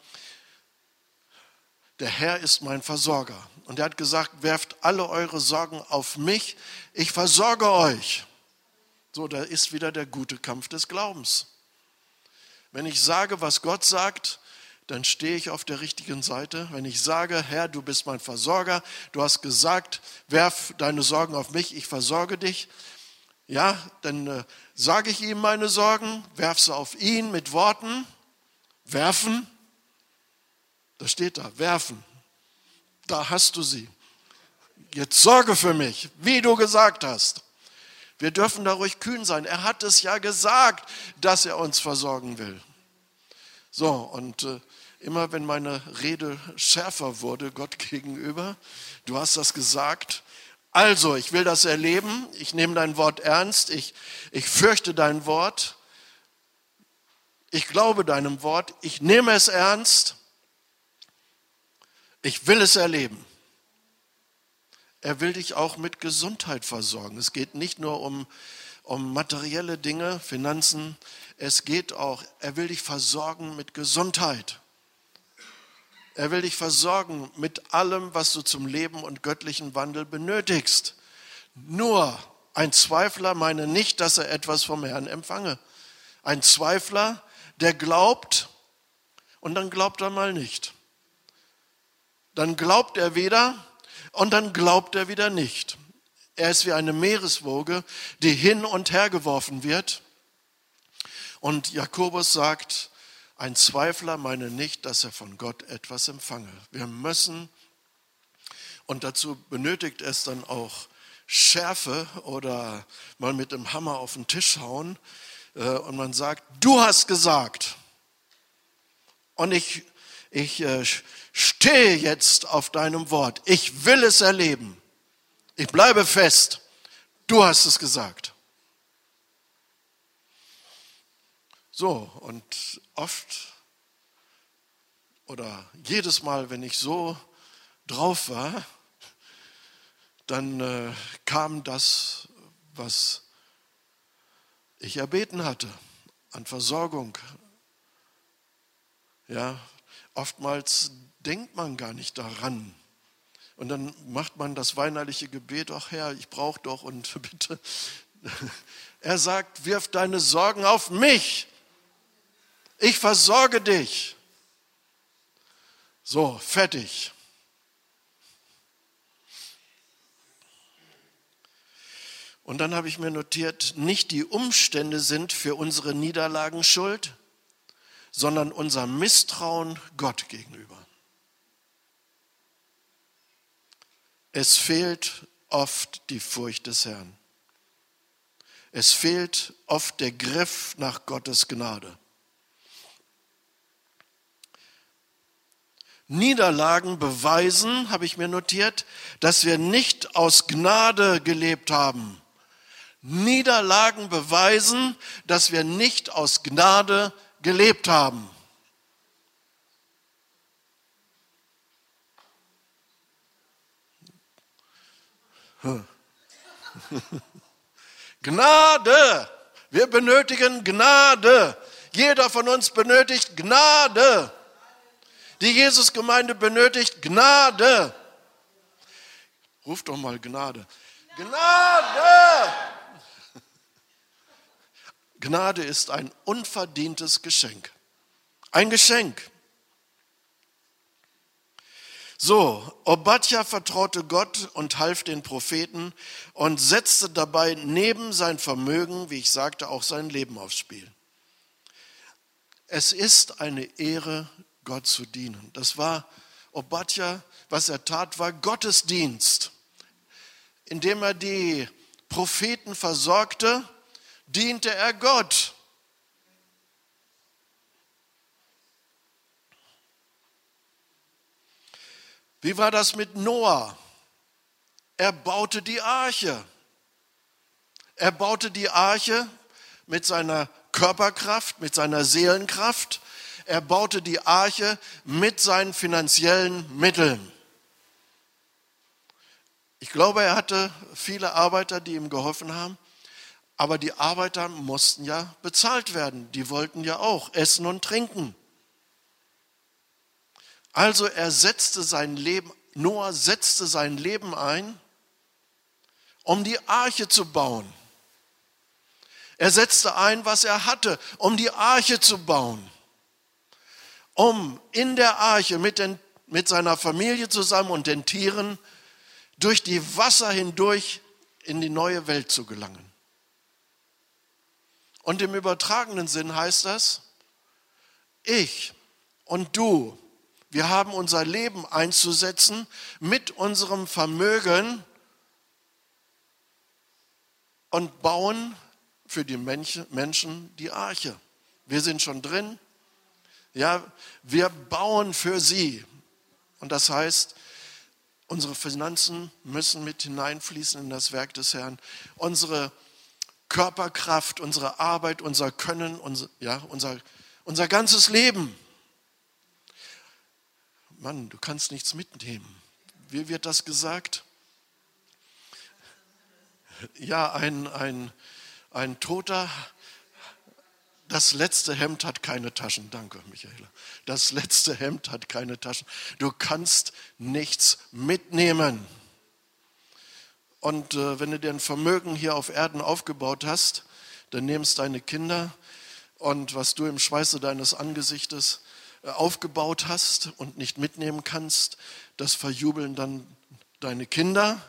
der Herr ist mein Versorger. Und er hat gesagt, werft alle eure Sorgen auf mich, ich versorge euch. So, da ist wieder der gute Kampf des Glaubens. Wenn ich sage, was Gott sagt, dann stehe ich auf der richtigen Seite. Wenn ich sage, Herr, du bist mein Versorger, du hast gesagt, werf deine Sorgen auf mich, ich versorge dich. Ja, dann äh, sage ich ihm meine Sorgen, werf sie auf ihn mit Worten, werfen. Das steht da, werfen. Da hast du sie. Jetzt sorge für mich, wie du gesagt hast. Wir dürfen da ruhig kühn sein. Er hat es ja gesagt, dass er uns versorgen will. So, und äh, immer wenn meine Rede schärfer wurde, Gott gegenüber, du hast das gesagt, also ich will das erleben, ich nehme dein Wort ernst, ich, ich fürchte dein Wort, ich glaube deinem Wort, ich nehme es ernst, ich will es erleben. Er will dich auch mit Gesundheit versorgen. Es geht nicht nur um, um materielle Dinge, Finanzen, es geht auch, er will dich versorgen mit Gesundheit. Er will dich versorgen mit allem, was du zum Leben und göttlichen Wandel benötigst. Nur ein Zweifler meine nicht, dass er etwas vom Herrn empfange. Ein Zweifler, der glaubt und dann glaubt er mal nicht. Dann glaubt er wieder und dann glaubt er wieder nicht. Er ist wie eine Meereswoge, die hin und her geworfen wird. Und Jakobus sagt, ein Zweifler meine nicht, dass er von Gott etwas empfange. Wir müssen, und dazu benötigt es dann auch Schärfe oder mal mit dem Hammer auf den Tisch hauen und man sagt, du hast gesagt. Und ich, ich stehe jetzt auf deinem Wort. Ich will es erleben. Ich bleibe fest. Du hast es gesagt. So, und oft oder jedes Mal, wenn ich so drauf war, dann äh, kam das, was ich erbeten hatte an Versorgung. Ja, oftmals denkt man gar nicht daran. Und dann macht man das weinerliche Gebet, ach Herr, ich brauche doch und bitte. Er sagt, wirf deine Sorgen auf mich. Ich versorge dich. So, fertig. Und dann habe ich mir notiert, nicht die Umstände sind für unsere Niederlagen schuld, sondern unser Misstrauen Gott gegenüber. Es fehlt oft die Furcht des Herrn. Es fehlt oft der Griff nach Gottes Gnade. Niederlagen beweisen, habe ich mir notiert, dass wir nicht aus Gnade gelebt haben. Niederlagen beweisen, dass wir nicht aus Gnade gelebt haben. Gnade. Wir benötigen Gnade. Jeder von uns benötigt Gnade. Die Jesusgemeinde benötigt Gnade. Ruf doch mal Gnade. Gnade! Gnade ist ein unverdientes Geschenk. Ein Geschenk. So, Obadja vertraute Gott und half den Propheten und setzte dabei neben sein Vermögen, wie ich sagte, auch sein Leben aufs Spiel. Es ist eine Ehre, Gott zu dienen. Das war Obadja, was er tat, war Gottesdienst. Indem er die Propheten versorgte, diente er Gott. Wie war das mit Noah? Er baute die Arche. Er baute die Arche mit seiner Körperkraft, mit seiner Seelenkraft. Er baute die Arche mit seinen finanziellen Mitteln. Ich glaube, er hatte viele Arbeiter, die ihm geholfen haben. Aber die Arbeiter mussten ja bezahlt werden. Die wollten ja auch essen und trinken. Also er setzte sein Leben, Noah setzte sein Leben ein, um die Arche zu bauen. Er setzte ein, was er hatte, um die Arche zu bauen. Um in der Arche mit, den, mit seiner Familie zusammen und den Tieren durch die Wasser hindurch in die neue Welt zu gelangen. Und im übertragenen Sinn heißt das, ich und du, wir haben unser Leben einzusetzen mit unserem Vermögen und bauen für die Menschen die Arche. Wir sind schon drin. Ja, wir bauen für sie. Und das heißt, unsere Finanzen müssen mit hineinfließen in das Werk des Herrn. Unsere Körperkraft, unsere Arbeit, unser Können, unser, ja, unser, unser ganzes Leben. Mann, du kannst nichts mitnehmen. Wie wird das gesagt? Ja, ein, ein, ein Toter, das letzte Hemd hat keine Taschen. Danke, Michaela. Das letzte Hemd hat keine Taschen. Du kannst nichts mitnehmen. Und äh, wenn du dir ein Vermögen hier auf Erden aufgebaut hast, dann nimmst deine Kinder und was du im Schweiße deines Angesichtes äh, aufgebaut hast und nicht mitnehmen kannst, das verjubeln dann deine Kinder.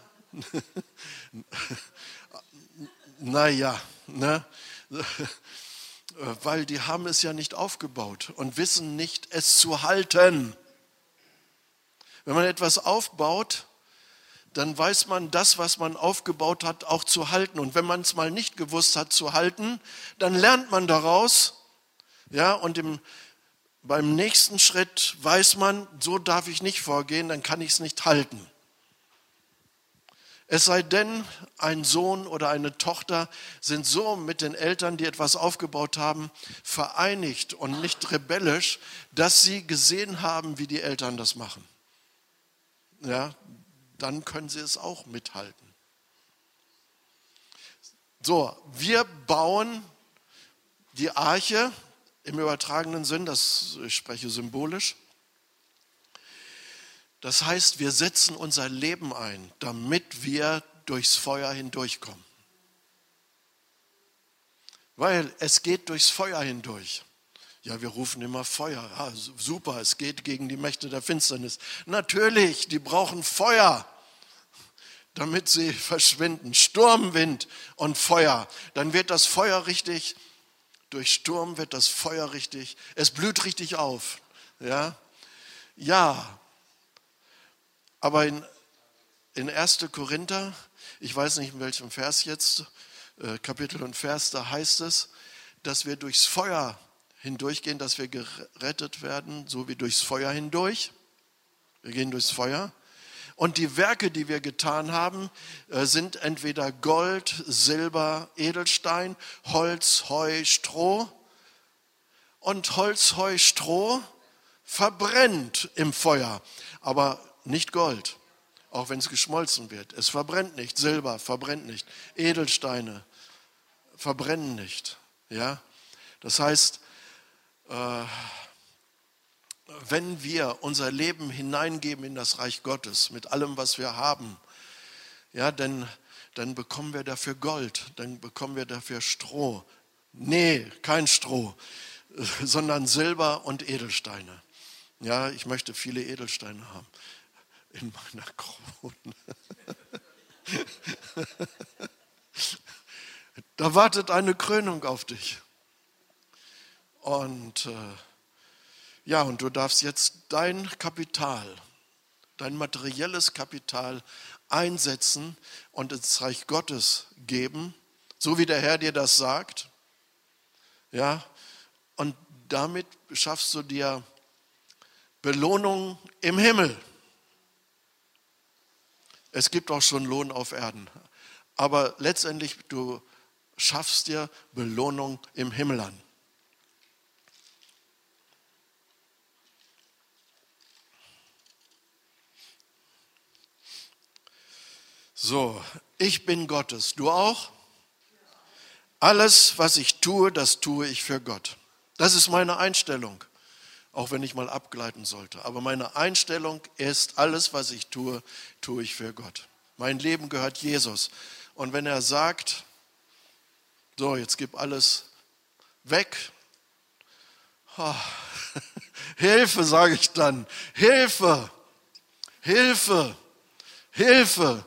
Naja, ne? Weil die haben es ja nicht aufgebaut und wissen nicht, es zu halten. Wenn man etwas aufbaut, dann weiß man das, was man aufgebaut hat, auch zu halten. Und wenn man es mal nicht gewusst hat zu halten, dann lernt man daraus. Ja, und im, beim nächsten Schritt weiß man, so darf ich nicht vorgehen, dann kann ich es nicht halten. Es sei denn, ein Sohn oder eine Tochter sind so mit den Eltern, die etwas aufgebaut haben, vereinigt und nicht rebellisch, dass sie gesehen haben, wie die Eltern das machen. Ja, dann können sie es auch mithalten. So, wir bauen die Arche im übertragenen Sinn, das ich spreche symbolisch. Das heißt, wir setzen unser Leben ein, damit wir durchs Feuer hindurchkommen. Weil es geht durchs Feuer hindurch. Ja, wir rufen immer Feuer. Ja, super, es geht gegen die Mächte der Finsternis. Natürlich, die brauchen Feuer, damit sie verschwinden. Sturm, Wind und Feuer. Dann wird das Feuer richtig, durch Sturm wird das Feuer richtig, es blüht richtig auf. Ja, ja. Aber in, in erster Korinther, ich weiß nicht in welchem Vers jetzt, äh, Kapitel und Vers, da heißt es, dass wir durchs Feuer hindurchgehen, dass wir gerettet werden, so wie durchs Feuer hindurch. Wir gehen durchs Feuer. Und die Werke, die wir getan haben, äh, sind entweder Gold, Silber, Edelstein, Holz, Heu, Stroh. Und Holz, Heu, Stroh verbrennt im Feuer, aber nicht Gold, auch wenn es geschmolzen wird. Es verbrennt nicht, Silber verbrennt nicht, Edelsteine verbrennen nicht. Ja? Das heißt, äh, wenn wir unser Leben hineingeben in das Reich Gottes, mit allem, was wir haben, ja, dann, dann bekommen wir dafür Gold, dann bekommen wir dafür Stroh. Nee, kein Stroh, sondern Silber und Edelsteine. Ja, ich möchte viele Edelsteine haben in meiner Krone. Da wartet eine Krönung auf dich. Und äh, ja, und du darfst jetzt dein Kapital, dein materielles Kapital einsetzen und ins Reich Gottes geben, so wie der Herr dir das sagt. Ja, und damit schaffst du dir Belohnung im Himmel. Es gibt auch schon Lohn auf Erden. Aber letztendlich, du schaffst dir Belohnung im Himmel an. So, ich bin Gottes. Du auch? Alles, was ich tue, das tue ich für Gott. Das ist meine Einstellung. Auch wenn ich mal abgleiten sollte. Aber meine Einstellung ist, alles, was ich tue, tue ich für Gott. Mein Leben gehört Jesus. Und wenn er sagt, so, jetzt gib alles weg. Oh, Hilfe, sage ich dann. Hilfe, Hilfe, Hilfe.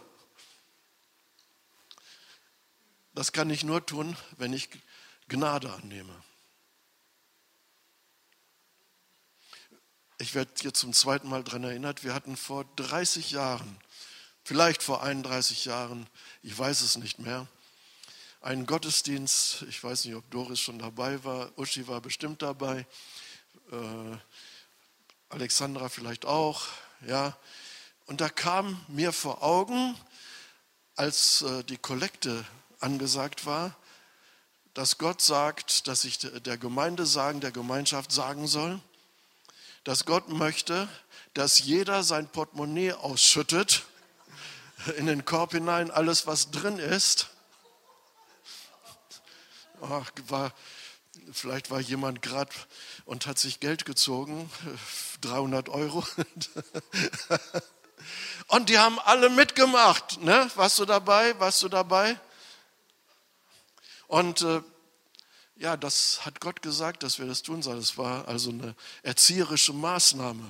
Das kann ich nur tun, wenn ich Gnade annehme. Ich werde jetzt zum zweiten Mal daran erinnert, wir hatten vor dreißig Jahren, vielleicht vor einunddreißig Jahren, ich weiß es nicht mehr, einen Gottesdienst, ich weiß nicht, ob Doris schon dabei war, Uschi war bestimmt dabei, äh, Alexandra vielleicht auch, ja. Und da kam mir vor Augen, als äh, die Kollekte angesagt war, dass Gott sagt, dass ich der Gemeinde sagen, der Gemeinschaft sagen soll, dass Gott möchte, dass jeder sein Portemonnaie ausschüttet, in den Korb hinein, alles was drin ist. Ach, war, vielleicht war jemand gerade und hat sich Geld gezogen, dreihundert Euro. Und die haben alle mitgemacht. Ne? Warst du dabei? Warst du dabei? Und äh, ja, das hat Gott gesagt, dass wir das tun sollen. Das war also eine erzieherische Maßnahme.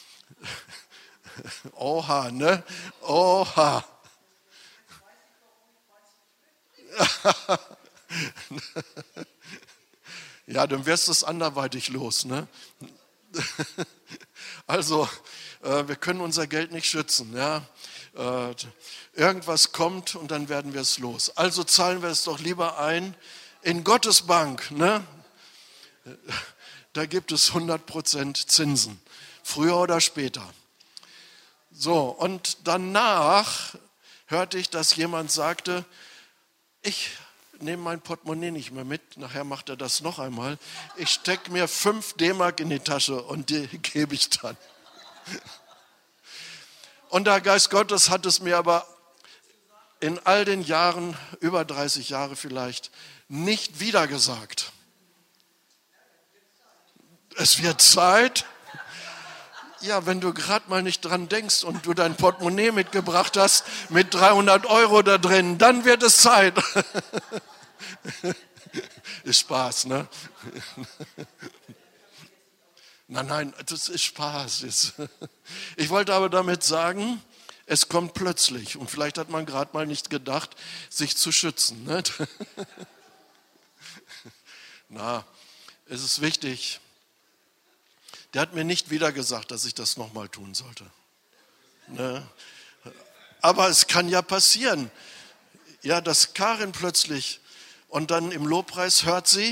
Oha, ne? Oha. Ja, dann wirst du es anderweitig los, ne? Also, äh, wir können unser Geld nicht schützen, ja? Äh, irgendwas kommt und dann werden wir es los. Also zahlen wir es doch lieber ein in Gottes Bank, ne? Da gibt es hundert Prozent Zinsen, früher oder später. So, und danach hörte ich, dass jemand sagte, ich nehme mein Portemonnaie nicht mehr mit, nachher macht er das noch einmal. Ich stecke mir fünf D-Mark in die Tasche und die gebe ich dann. Und der Geist Gottes hat es mir aber in all den Jahren, über dreißig Jahre vielleicht, nicht wieder gesagt. Es wird Zeit. Ja, wenn du gerade mal nicht dran denkst und du dein Portemonnaie mitgebracht hast mit dreihundert Euro da drin, dann wird es Zeit. Ist Spaß, ne? Nein, nein, das ist Spaß. Ich wollte aber damit sagen, es kommt plötzlich. Und vielleicht hat man gerade mal nicht gedacht, sich zu schützen. Ne? Na, es ist wichtig. Der hat mir nicht wieder gesagt, dass ich das nochmal tun sollte. Ne? Aber es kann ja passieren. Ja, dass Karin plötzlich und dann im Lobpreis hört sie.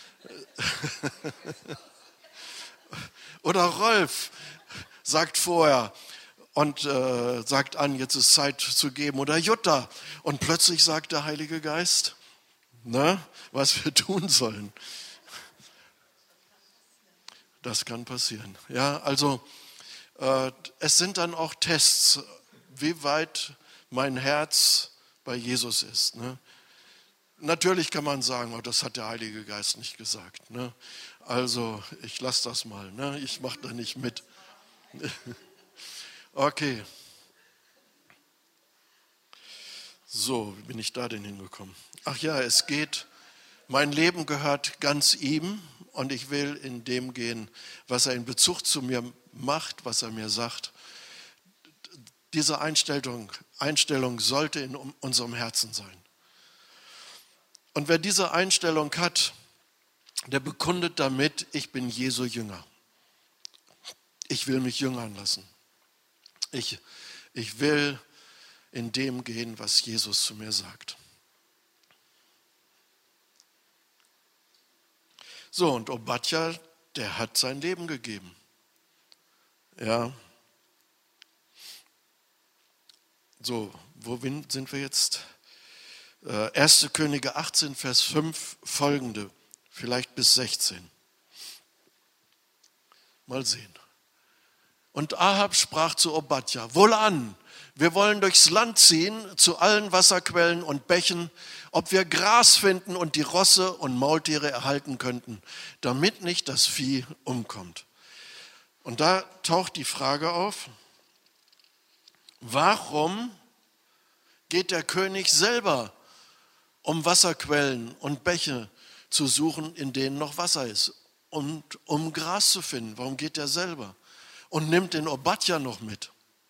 Oder Rolf sagt vorher und äh, sagt an, jetzt ist Zeit zu geben. Oder Jutta. Und plötzlich sagt der Heilige Geist, ne, was wir tun sollen. Das kann passieren. Ja, also äh, es sind dann auch Tests, wie weit mein Herz bei Jesus ist. Ne? Natürlich kann man sagen, oh, das hat der Heilige Geist nicht gesagt. Ne? Also ich lasse das mal, ne? Ich mache da nicht mit. Okay. So, wie bin ich da denn hingekommen? Ach ja, es geht, mein Leben gehört ganz ihm und ich will in dem gehen, was er in Bezug zu mir macht, was er mir sagt. Diese Einstellung, Einstellung sollte in unserem Herzen sein. Und wer diese Einstellung hat, der bekundet damit, ich bin Jesu Jünger. Ich will mich jüngern lassen. Ich, ich will in dem gehen, was Jesus zu mir sagt. So, und Obadja, der hat sein Leben gegeben. Ja. So, wohin sind wir jetzt? Äh, erste Könige achtzehn, Vers fünf, folgende, vielleicht bis sechzehn. Mal sehen. Und Ahab sprach zu Obadja, wohlan, wir wollen durchs Land ziehen, zu allen Wasserquellen und Bächen, ob wir Gras finden und die Rosse und Maultiere erhalten könnten, damit nicht das Vieh umkommt. Und da taucht die Frage auf, warum geht der König selber, um Wasserquellen und Bäche zu suchen, in denen noch Wasser ist und um Gras zu finden? Warum geht er selber? Und nimmt den Obadja noch mit.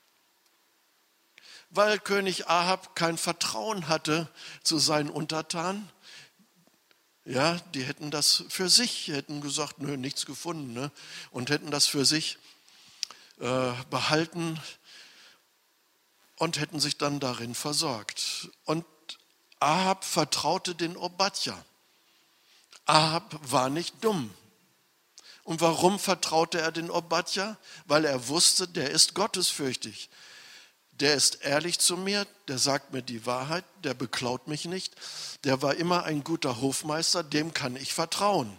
Weil König Ahab kein Vertrauen hatte zu seinen Untertanen. Ja, die hätten das für sich, hätten gesagt, nö, nichts gefunden. Ne? Und hätten das für sich äh, behalten und hätten sich dann darin versorgt. Und Ahab vertraute den Obadja. Ahab war nicht dumm. Und warum vertraute er den Obadja? Weil er wusste, der ist gottesfürchtig. Der ist ehrlich zu mir, der sagt mir die Wahrheit, der beklaut mich nicht. Der war immer ein guter Hofmeister, dem kann ich vertrauen.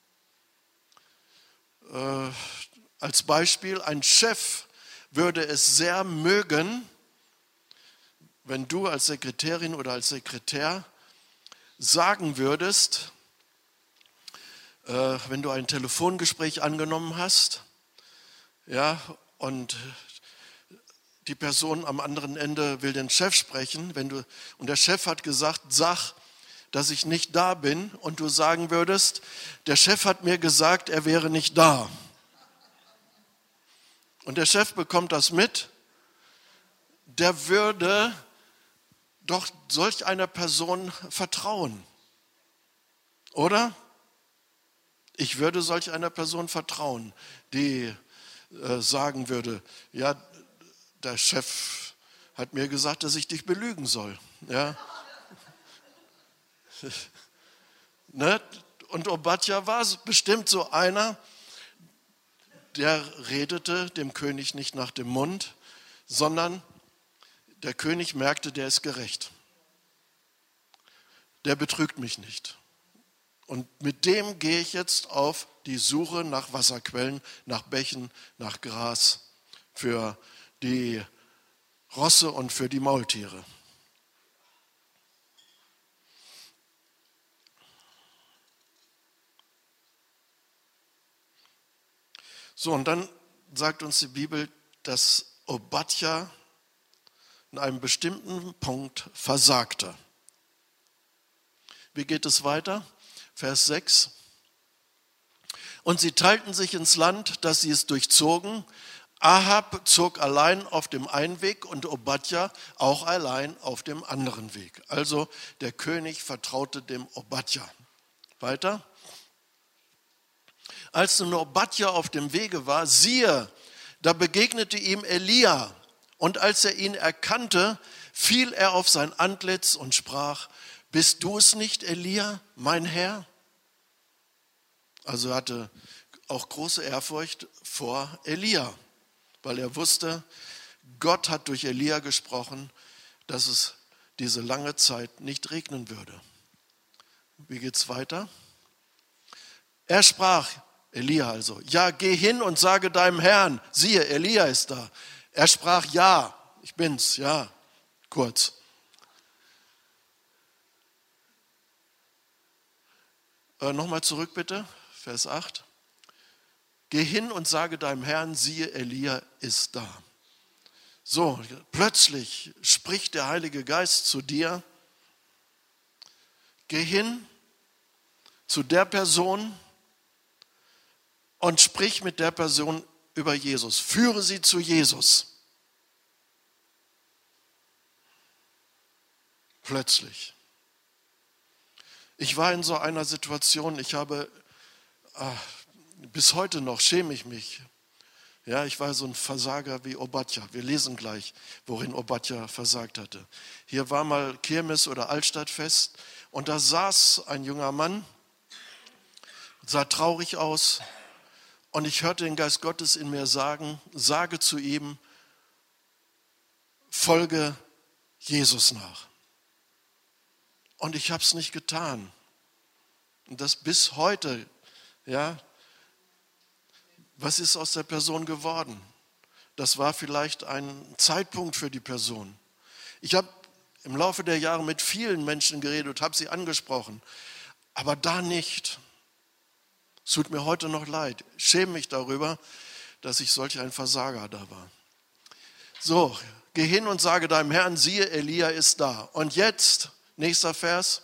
Äh, als Beispiel, ein Chef würde es sehr mögen, wenn du als Sekretärin oder als Sekretär sagen würdest, äh, wenn du ein Telefongespräch angenommen hast, ja, und die Person am anderen Ende will den Chef sprechen, wenn du, und der Chef hat gesagt, sag, dass ich nicht da bin, und du sagen würdest, der Chef hat mir gesagt, er wäre nicht da. Und der Chef bekommt das mit, der würde doch solch einer Person vertrauen. Oder? Ich würde solch einer Person vertrauen, die äh, sagen würde, ja, der Chef hat mir gesagt, dass ich dich belügen soll. Ja? Ne? Und Obadja war bestimmt so einer, der redete dem König nicht nach dem Mund, sondern der König merkte, der ist gerecht. Der betrügt mich nicht. Und mit dem gehe ich jetzt auf die Suche nach Wasserquellen, nach Bächen, nach Gras für die Rosse und für die Maultiere. So, und dann sagt uns die Bibel, dass Obadja in einem bestimmten Punkt versagte. Wie geht es weiter? Vers sechs. Und sie teilten sich ins Land, dass sie es durchzogen. Ahab zog allein auf dem einen Weg und Obadja auch allein auf dem anderen Weg. Also der König vertraute dem Obadja. Weiter. Als nun Obadja auf dem Wege war, siehe, da begegnete ihm Elia. Und als er ihn erkannte, fiel er auf sein Antlitz und sprach, bist du es nicht, Elia, mein Herr? Also er hatte auch große Ehrfurcht vor Elia, weil er wusste, Gott hat durch Elia gesprochen, dass es diese lange Zeit nicht regnen würde. Wie geht's weiter? Er sprach, Elia also, ja, geh hin und sage deinem Herrn, siehe, Elia ist da. Er sprach, ja, ich bin's, ja, kurz. Äh, Nochmal zurück bitte, Vers acht. Geh hin und sage deinem Herrn, siehe, Elia ist da. So, plötzlich spricht der Heilige Geist zu dir. Geh hin zu der Person und sprich mit der Person über Jesus. Führe sie zu Jesus. Plötzlich. Ich war in so einer Situation, ich habe, ach, bis heute noch schäme ich mich. Ja, ich war so ein Versager wie Obadja. Wir lesen gleich, worin Obadja versagt hatte. Hier war mal Kirmes oder Altstadtfest und da saß ein junger Mann, sah traurig aus und ich hörte den Geist Gottes in mir sagen, sage zu ihm, folge Jesus nach. Und ich habe es nicht getan. Und das bis heute, ja. Was ist aus der Person geworden? Das war vielleicht ein Zeitpunkt für die Person. Ich habe im Laufe der Jahre mit vielen Menschen geredet und habe sie angesprochen, aber da nicht. Es tut mir heute noch leid. Ich schäme mich darüber, dass ich solch ein Versager da war. So, geh hin und sage deinem Herrn, siehe, Elia ist da. Und jetzt, nächster Vers.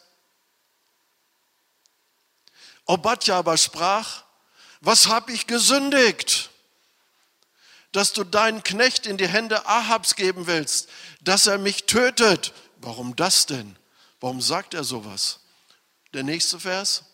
Obadja aber sprach, was habe ich gesündigt, dass du deinen Knecht in die Hände Ahabs geben willst, dass er mich tötet? Warum das denn? Warum sagt er sowas? Der nächste Vers.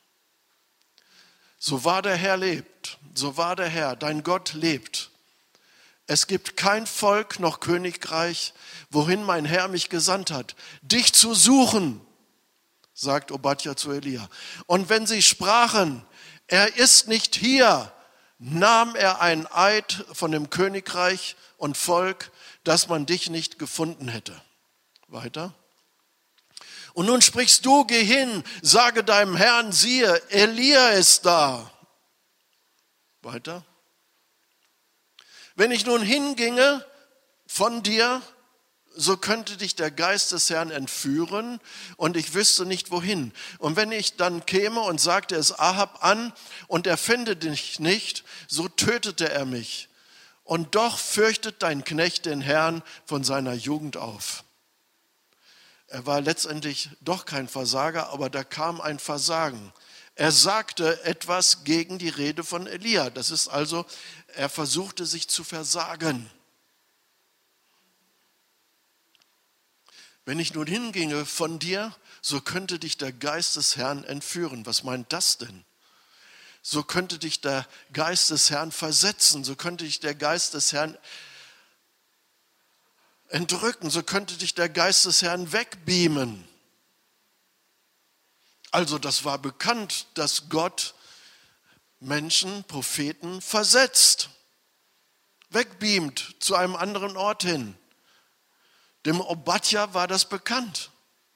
So wahr der Herr lebt, so wahr der Herr, dein Gott lebt. Es gibt kein Volk noch Königreich, wohin mein Herr mich gesandt hat, dich zu suchen, sagt Obadja zu Elia. Und wenn sie sprachen, er ist nicht hier, nahm er einen Eid von dem Königreich und Volk, dass man dich nicht gefunden hätte. Weiter. Und nun sprichst du, geh hin, sage deinem Herrn, siehe, Elia ist da. Weiter. Wenn ich nun hinginge von dir, so könnte dich der Geist des Herrn entführen und ich wüsste nicht wohin. Und wenn ich dann käme und sagte es Ahab an und er fände dich nicht, so tötete er mich. Und doch fürchtet dein Knecht den Herrn von seiner Jugend auf. Er war letztendlich doch kein Versager, aber da kam ein Versagen. Er sagte etwas gegen die Rede von Elia. Das ist also, er versuchte sich zu versagen. Wenn ich nun hinginge von dir, so könnte dich der Geist des Herrn entführen. Was meint das denn? So könnte dich der Geist des Herrn versetzen, so könnte dich der Geist des Herrn entrücken, so könnte dich der Geist des Herrn wegbeamen. Also das war bekannt, dass Gott Menschen, Propheten versetzt, wegbeamt zu einem anderen Ort hin. Dem Obadja war das bekannt.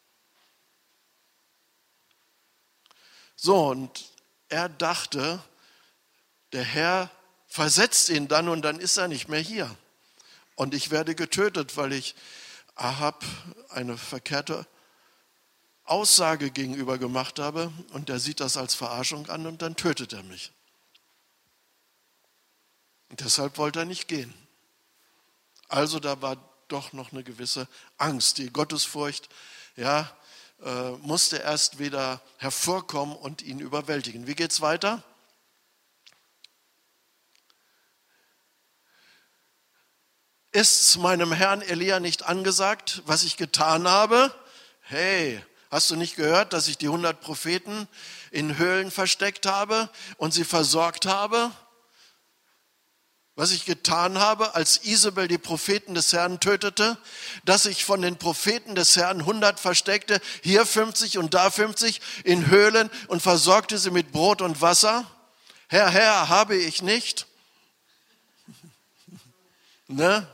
So, und er dachte, der Herr versetzt ihn dann und dann ist er nicht mehr hier. Und ich werde getötet, weil ich Ahab eine verkehrte Aussage gegenüber gemacht habe und der sieht das als Verarschung an und dann tötet er mich. Und deshalb wollte er nicht gehen. Also da war doch noch eine gewisse Angst. Die Gottesfurcht, ja, äh, musste erst wieder hervorkommen und ihn überwältigen. Wie geht's weiter? Ist meinem Herrn Elia nicht angesagt, was ich getan habe? Hey, hast du nicht gehört, dass ich die hundert Propheten in Höhlen versteckt habe und sie versorgt habe? Was ich getan habe, als Isabel die Propheten des Herrn tötete, dass ich von den Propheten des Herrn hundert versteckte, hier fünfzig und da fünfzig in Höhlen und versorgte sie mit Brot und Wasser? Herr, Herr, habe ich nicht? Ne?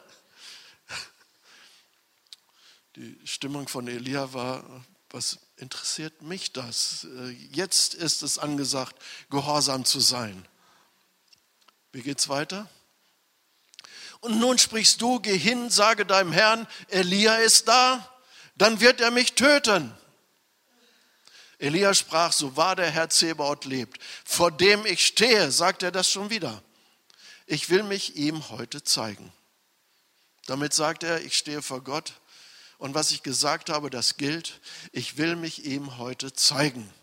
Die Stimmung von Elia war, was interessiert mich das? Jetzt ist es angesagt, gehorsam zu sein. Wie geht's weiter? Und nun sprichst du, geh hin, sage deinem Herrn, Elia ist da, dann wird er mich töten. Elia sprach, so wahr der Herr Zebaoth lebt, vor dem ich stehe, sagt er das schon wieder. Ich will mich ihm heute zeigen. Damit sagt er, ich stehe vor Gott und was ich gesagt habe, das gilt. Ich will mich ihm heute zeigen.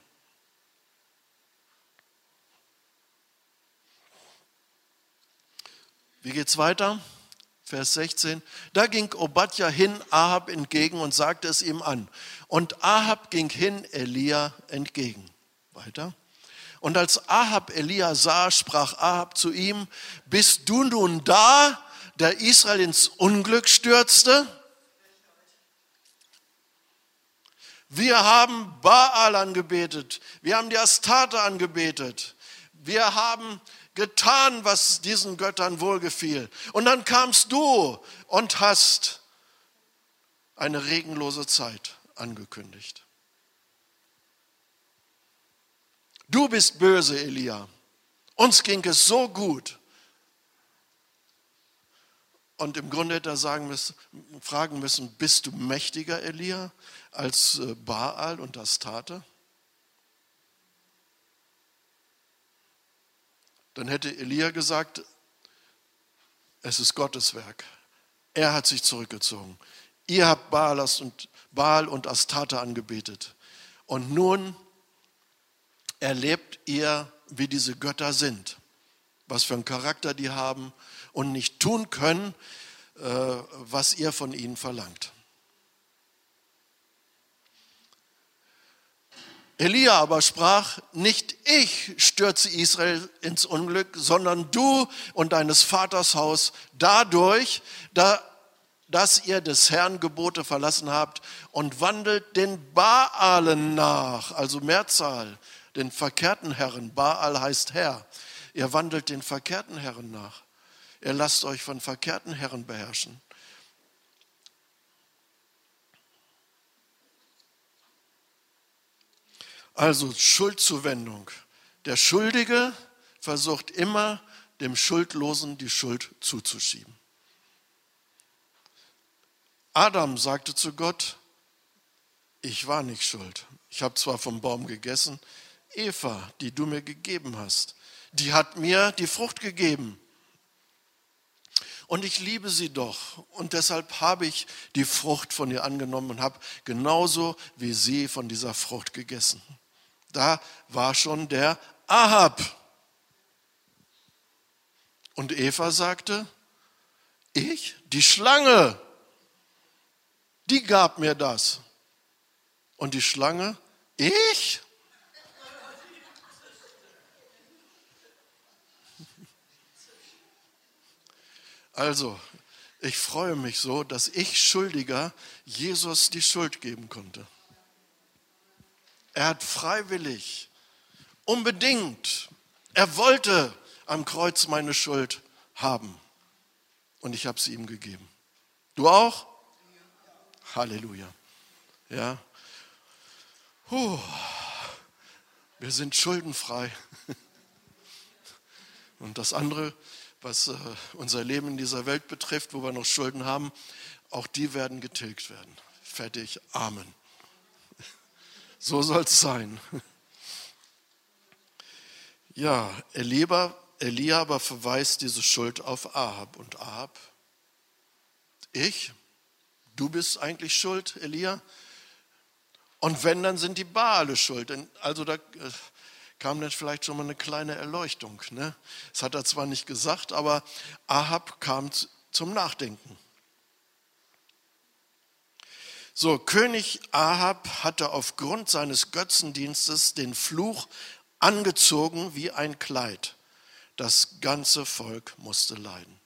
Wie geht's weiter? Vers sechzehn. Da ging Obadja hin Ahab entgegen und sagte es ihm an. Und Ahab ging hin Elia entgegen. Weiter. Und als Ahab Elia sah, sprach Ahab zu ihm, bist du nun da, der Israel ins Unglück stürzte? Wir haben Baal angebetet, wir haben die Astarte angebetet, wir haben getan, was diesen Göttern wohlgefiel. Und dann kamst du und hast eine regenlose Zeit angekündigt. Du bist böse, Elia. Uns ging es so gut. Und im Grunde hätte er sagen müssen, fragen müssen, bist du mächtiger, Elia, als Baal und Astarte? Dann hätte Elia gesagt, es ist Gottes Werk. Er hat sich zurückgezogen. Ihr habt Baal und, Baal und Astarte angebetet. Und nun erlebt ihr, wie diese Götter sind, was für einen Charakter die haben und nicht tun können, was ihr von ihnen verlangt. Elia aber sprach, nicht ich stürze Israel ins Unglück, sondern du und deines Vaters Haus dadurch, da, dass ihr des Herrn Gebote verlassen habt und wandelt den Baalen nach, also Mehrzahl, den verkehrten Herren. Baal heißt Herr. Ihr wandelt den verkehrten Herren nach. Ihr lasst euch von verkehrten Herren beherrschen. Also Schuldzuwendung. Der Schuldige versucht immer, dem Schuldlosen die Schuld zuzuschieben. Adam sagte zu Gott, ich war nicht schuld. Ich habe zwar vom Baum gegessen, Eva, die du mir gegeben hast, die hat mir die Frucht gegeben. Und ich liebe sie doch. Und deshalb habe ich die Frucht von ihr angenommen und habe genauso wie sie von dieser Frucht gegessen. Da war schon der Ahab. Und Eva sagte, ich, die Schlange, die gab mir das. Und die Schlange, ich? Also, ich freue mich so, dass ich Schuldiger Jesus die Schuld geben konnte. Er hat freiwillig, unbedingt, er wollte am Kreuz meine Schuld haben. Und ich habe sie ihm gegeben. Du auch? Ja. Halleluja. Ja. Puh. Wir sind schuldenfrei. Und das andere, was äh, unser Leben in dieser Welt betrifft, wo wir noch Schulden haben, auch die werden getilgt werden. Fertig. Amen. So soll es sein. Ja, Elia, Elia aber verweist diese Schuld auf Ahab. Und Ahab, ich? Du bist eigentlich schuld, Elia? Und wenn, dann sind die Baale schuld. Also da kam dann vielleicht schon mal eine kleine Erleuchtung. Ne? Das hat er zwar nicht gesagt, aber Ahab kam zum Nachdenken. So, König Ahab hatte aufgrund seines Götzendienstes den Fluch angezogen wie ein Kleid. Das ganze Volk musste leiden.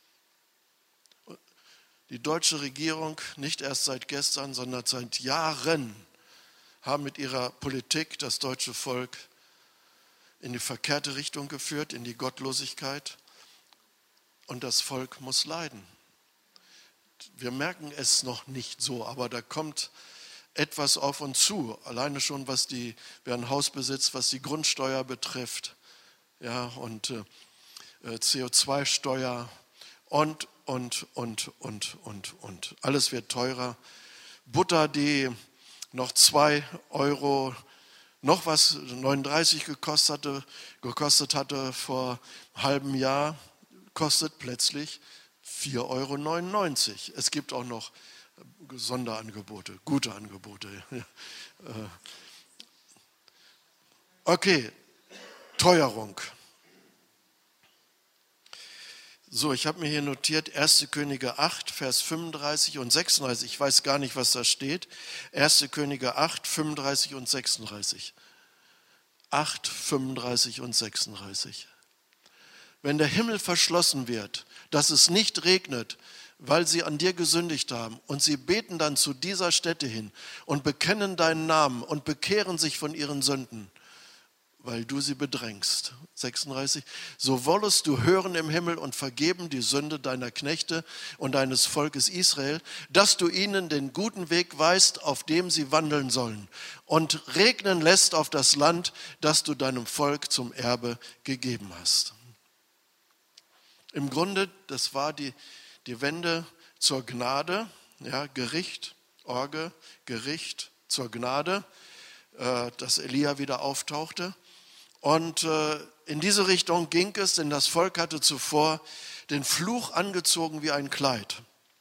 Die deutsche Regierung, nicht erst seit gestern, sondern seit Jahren, haben mit ihrer Politik das deutsche Volk in die verkehrte Richtung geführt, in die Gottlosigkeit. Und das Volk muss leiden. Wir merken es noch nicht so, aber da kommt etwas auf uns zu. Alleine schon, was die, wer ein Haus besitzt, was die Grundsteuer betrifft, ja, und äh, C O zwei Steuer und, und, und, und, und, und. Alles wird teurer. Butter, die noch zwei Euro, noch was neununddreißig gekostet hatte, gekostet hatte vor einem halben Jahr, kostet plötzlich vier Euro neunundneunzig. Es gibt auch noch Sonderangebote, gute Angebote. Okay, Teuerung. So, ich habe mir hier notiert, erste Könige acht, Vers fünfunddreißig und sechsunddreißig. Ich weiß gar nicht, was da steht. erste Könige acht, fünfunddreißig und sechsunddreißig. acht, fünfunddreißig und sechsunddreißig. Wenn der Himmel verschlossen wird, dass es nicht regnet, weil sie an dir gesündigt haben, und sie beten dann zu dieser Stätte hin und bekennen deinen Namen und bekehren sich von ihren Sünden, weil du sie bedrängst. sechsunddreißig. So wollest du hören im Himmel und vergeben die Sünde deiner Knechte und deines Volkes Israel, dass du ihnen den guten Weg weist, auf dem sie wandeln sollen, und regnen lässt auf das Land, das du deinem Volk zum Erbe gegeben hast. Im Grunde, das war die, die Wende zur Gnade, ja, Gericht, Orge, Gericht zur Gnade, äh, dass Elia wieder auftauchte. Und äh, in diese Richtung ging es, denn das Volk hatte zuvor den Fluch angezogen wie ein Kleid.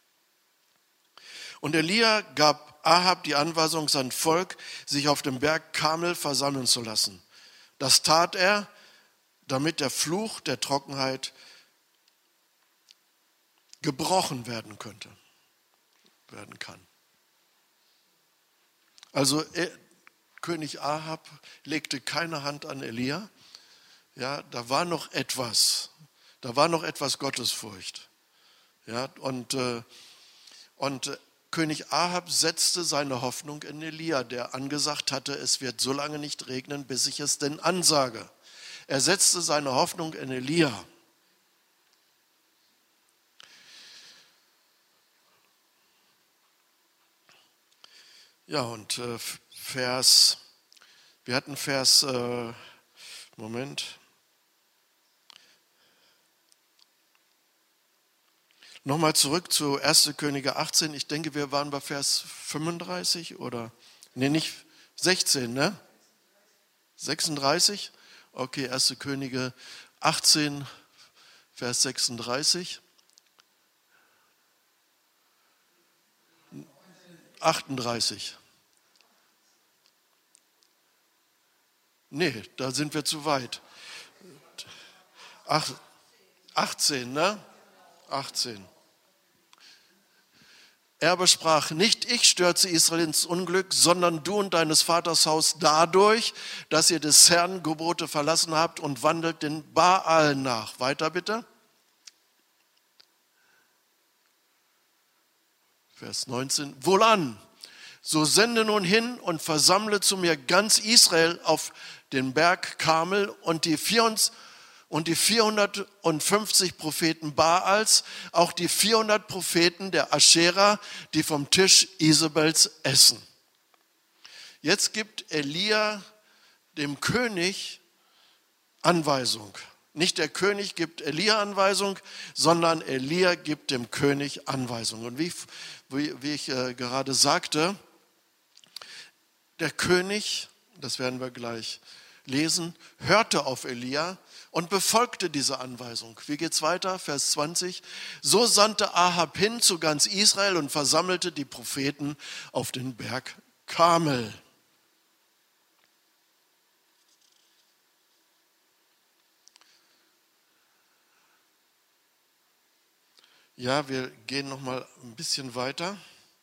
Und Elia gab Ahab die Anweisung, sein Volk sich auf dem Berg Karmel versammeln zu lassen. Das tat er, damit der Fluch der Trockenheit gebrochen werden könnte, werden kann. Also er, König Ahab legte keine Hand an Elia. Ja, da war noch etwas, da war noch etwas Gottesfurcht. Ja, und, äh, und äh, König Ahab setzte seine Hoffnung in Elia, der angesagt hatte, es wird so lange nicht regnen, bis ich es denn ansage. Er setzte seine Hoffnung in Elia. Ja, und äh, Vers, wir hatten Vers, äh, Moment, nochmal zurück zu erste Könige achtzehn, ich denke, wir waren bei Vers fünfunddreißig oder, nee, nicht sechzehn, ne? sechsunddreißig? Okay, erste Könige achtzehn, Vers sechsunddreißig. achtunddreißig. Nee, da sind wir zu weit. Ach, achtzehn, ne? achtzehn. Er aber sprach, nicht ich stürze Israel ins Unglück, sondern du und deines Vaters Haus dadurch, dass ihr des Herrn Gebote verlassen habt und wandelt den Baal nach. Weiter bitte. Vers neunzehn, wohlan, so sende nun hin und versammle zu mir ganz Israel auf den Berg Karmel und die vierhundertfünfzig Propheten Baals, auch die vierhundert Propheten der Aschera, die vom Tisch Isabels essen. Jetzt gibt Elia dem König Anweisung. Nicht der König gibt Elia Anweisung, sondern Elia gibt dem König Anweisung. Und wie, wie, wie ich äh, gerade sagte, der König, das werden wir gleich lesen, hörte auf Elia und befolgte diese Anweisung. Wie geht's weiter? Vers zwanzig. So sandte Ahab hin zu ganz Israel und versammelte die Propheten auf den Berg Karmel. Ja, wir gehen noch mal ein bisschen weiter.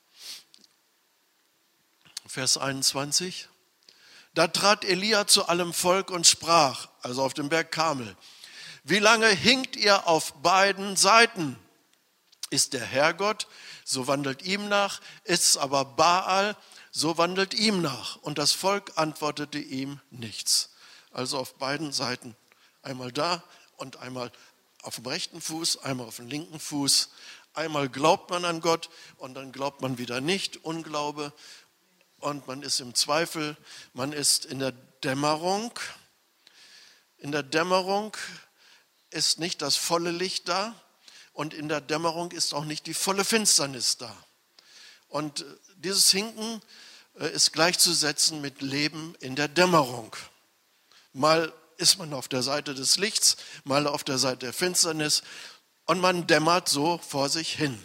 Vers einundzwanzig. Da trat Elia zu allem Volk und sprach, also auf dem Berg Karmel: Wie lange hinkt ihr auf beiden Seiten? Ist der Herr Gott, so wandelt ihm nach, ist aber Baal, so wandelt ihm nach. Und das Volk antwortete ihm nichts. Also auf beiden Seiten, einmal da und einmal auf dem rechten Fuß, einmal auf dem linken Fuß. Einmal glaubt man an Gott und dann glaubt man wieder nicht, Unglaube. Und man ist im Zweifel, man ist in der Dämmerung. In der Dämmerung ist nicht das volle Licht da und in der Dämmerung ist auch nicht die volle Finsternis da. Und dieses Hinken ist gleichzusetzen mit Leben in der Dämmerung. Mal ist man auf der Seite des Lichts, mal auf der Seite der Finsternis und man dämmert so vor sich hin.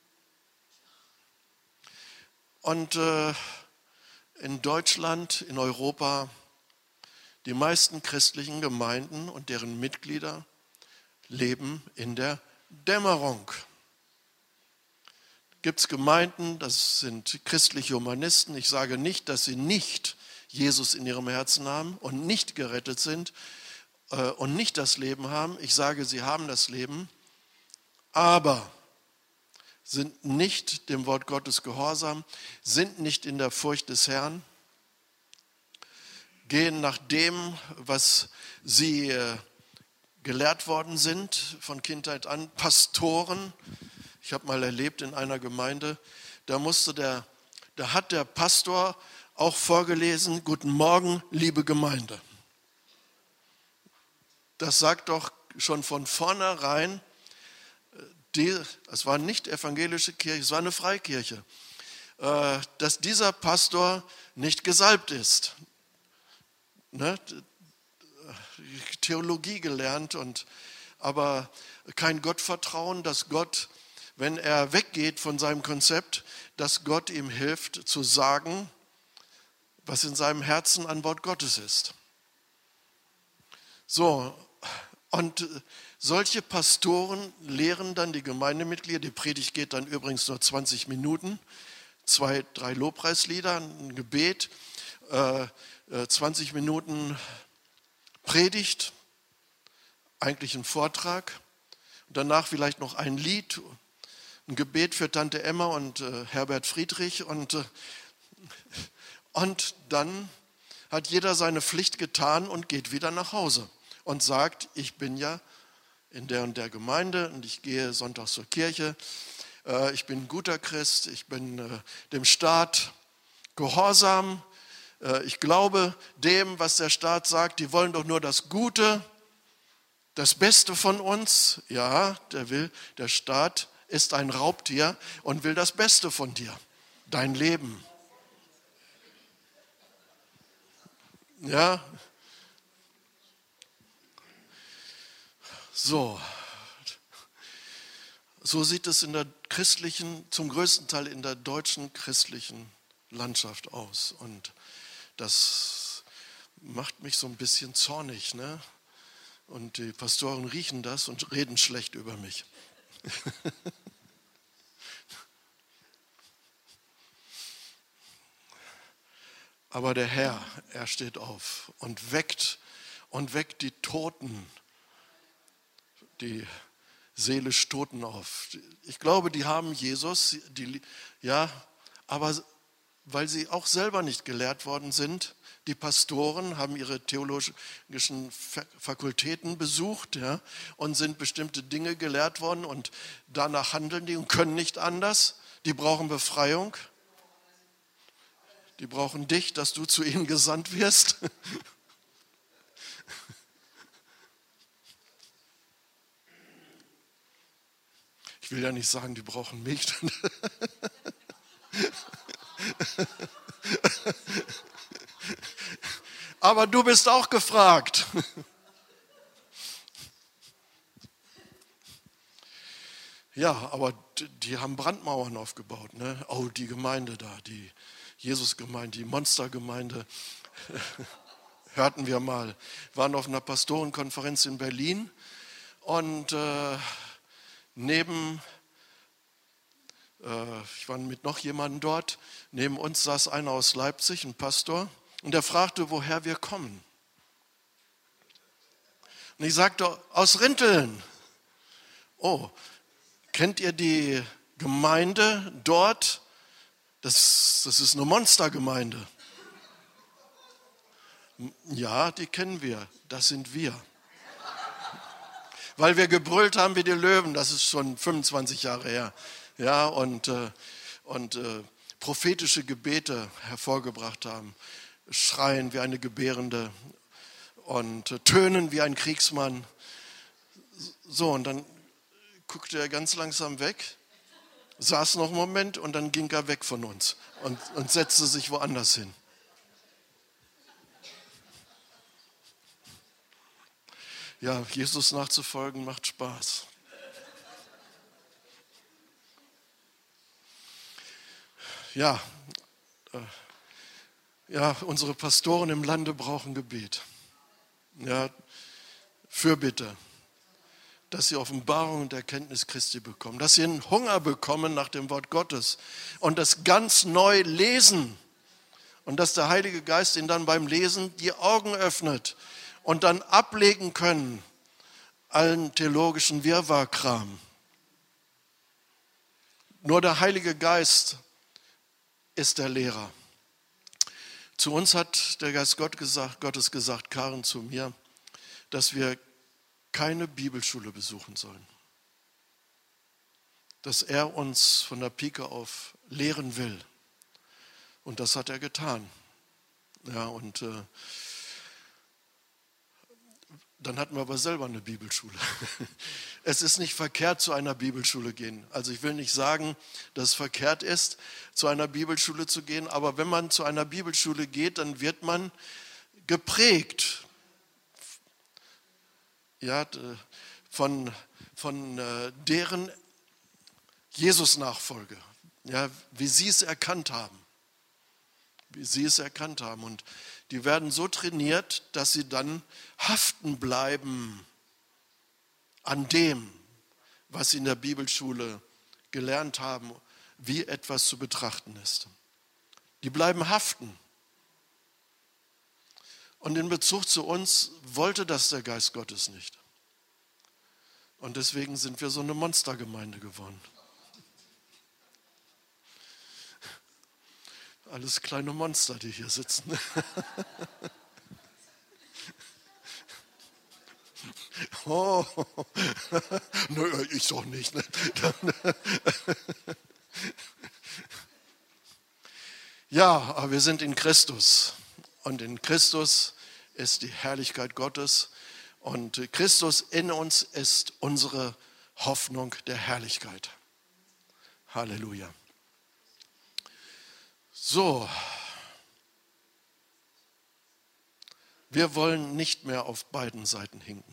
Und äh, in Deutschland, in Europa, die meisten christlichen Gemeinden und deren Mitglieder leben in der Dämmerung. Gibt es Gemeinden, das sind christliche Humanisten. Ich sage nicht, dass sie nicht Jesus in ihrem Herzen haben und nicht gerettet sind äh, und nicht das Leben haben. Ich sage, sie haben das Leben, aber sind nicht dem Wort Gottes gehorsam, sind nicht in der Furcht des Herrn, gehen nach dem, was sie äh, gelehrt worden sind von Kindheit an. Pastoren, ich habe mal erlebt in einer Gemeinde, da musste der, da hat der Pastor auch vorgelesen: Guten Morgen, liebe Gemeinde. Das sagt doch schon von vornherein, die, es war nicht evangelische Kirche, es war eine Freikirche, äh, dass dieser Pastor nicht gesalbt ist. Ne? Theologie gelernt, und, aber kein Gottvertrauen, dass Gott, wenn er weggeht von seinem Konzept, dass Gott ihm hilft zu sagen, was in seinem Herzen an Wort Gottes ist. So, und solche Pastoren lehren dann die Gemeindemitglieder. Die Predigt geht dann übrigens nur zwanzig Minuten, zwei, drei Lobpreislieder, ein Gebet, äh, zwanzig Minuten Predigt, eigentlich ein Vortrag, und danach vielleicht noch ein Lied, ein Gebet für Tante Emma und äh, Herbert Friedrich, und, äh, und dann hat jeder seine Pflicht getan und geht wieder nach Hause und sagt: Ich bin ja in der und der Gemeinde und ich gehe sonntags zur Kirche, äh, ich bin ein guter Christ, ich bin äh, dem Staat gehorsam, äh, ich glaube dem, was der Staat sagt, die wollen doch nur das Gute, das Beste von uns. Ja, der will, der Staat ist ein Raubtier und will das Beste von dir, dein Leben. Ja, so. So sieht es in der christlichen, zum größten Teil in der deutschen christlichen Landschaft aus. Und das macht mich so ein bisschen zornig, ne? Und die Pastoren riechen das und reden schlecht über mich. Aber der Herr, er steht auf und weckt und weckt die Toten, die seelisch Toten auf. Ich glaube, die haben Jesus, die, ja, aber weil sie auch selber nicht gelehrt worden sind. Die Pastoren haben ihre theologischen Fakultäten besucht, ja, und sind bestimmte Dinge gelehrt worden und danach handeln die und können nicht anders. Die brauchen Befreiung. Die brauchen dich, dass du zu ihnen gesandt wirst. Ich will ja nicht sagen, die brauchen mich. Aber du bist auch gefragt. Ja, aber die haben Brandmauern aufgebaut. Ne? Oh, die Gemeinde da, die Jesusgemeinde, die Monstergemeinde, hörten wir mal. Wir waren auf einer Pastorenkonferenz in Berlin und äh, neben, äh, ich war mit noch jemandem dort, neben uns saß einer aus Leipzig, ein Pastor, und der fragte, woher wir kommen. Und ich sagte, aus Rinteln. Oh, kennt ihr die Gemeinde dort? Das, das ist eine Monstergemeinde. Ja, die kennen wir. Das sind wir. Weil wir gebrüllt haben wie die Löwen, das ist schon fünfundzwanzig Jahre her. Ja, und, äh, und äh, prophetische Gebete hervorgebracht haben. Schreien wie eine Gebärende und äh, tönen wie ein Kriegsmann. So, und dann guckte er ganz langsam weg, saß noch einen Moment und dann ging er weg von uns und, und setzte sich woanders hin. Ja, Jesus nachzufolgen macht Spaß. Ja, äh, ja, unsere Pastoren im Lande brauchen Gebet. Ja, Fürbitte, dass sie Offenbarung und Erkenntnis Christi bekommen, dass sie einen Hunger bekommen nach dem Wort Gottes und das ganz neu lesen und dass der Heilige Geist ihnen dann beim Lesen die Augen öffnet und dann ablegen können allen theologischen Wirrwarrkram. Nur der Heilige Geist ist der Lehrer. Zu uns hat der Geist Gott gesagt, Gottes gesagt, Karen zu mir, dass wir keine Bibelschule besuchen sollen. Dass er uns von der Pike auf lehren will. Und das hat er getan. Ja, und äh, dann hatten wir aber selber eine Bibelschule. Es ist nicht verkehrt, zu einer Bibelschule gehen. Also ich will nicht sagen, dass es verkehrt ist, zu einer Bibelschule zu gehen, aber wenn man zu einer Bibelschule geht, dann wird man geprägt. Ja, von, von äh, deren Jesus-Nachfolge, ja, wie sie es erkannt haben. Wie sie es erkannt haben. Und die werden so trainiert, dass sie dann haften bleiben an dem, was sie in der Bibelschule gelernt haben, wie etwas zu betrachten ist. Die bleiben haften. Und in Bezug zu uns wollte das der Geist Gottes nicht. Und deswegen sind wir so eine Monstergemeinde geworden. Alles kleine Monster, die hier sitzen. Oh, nö, ich doch nicht. Ja, aber wir sind in Christus. Und in Christus ist die Herrlichkeit Gottes. Und Christus in uns ist unsere Hoffnung der Herrlichkeit. Halleluja. So, wir wollen nicht mehr auf beiden Seiten hinken.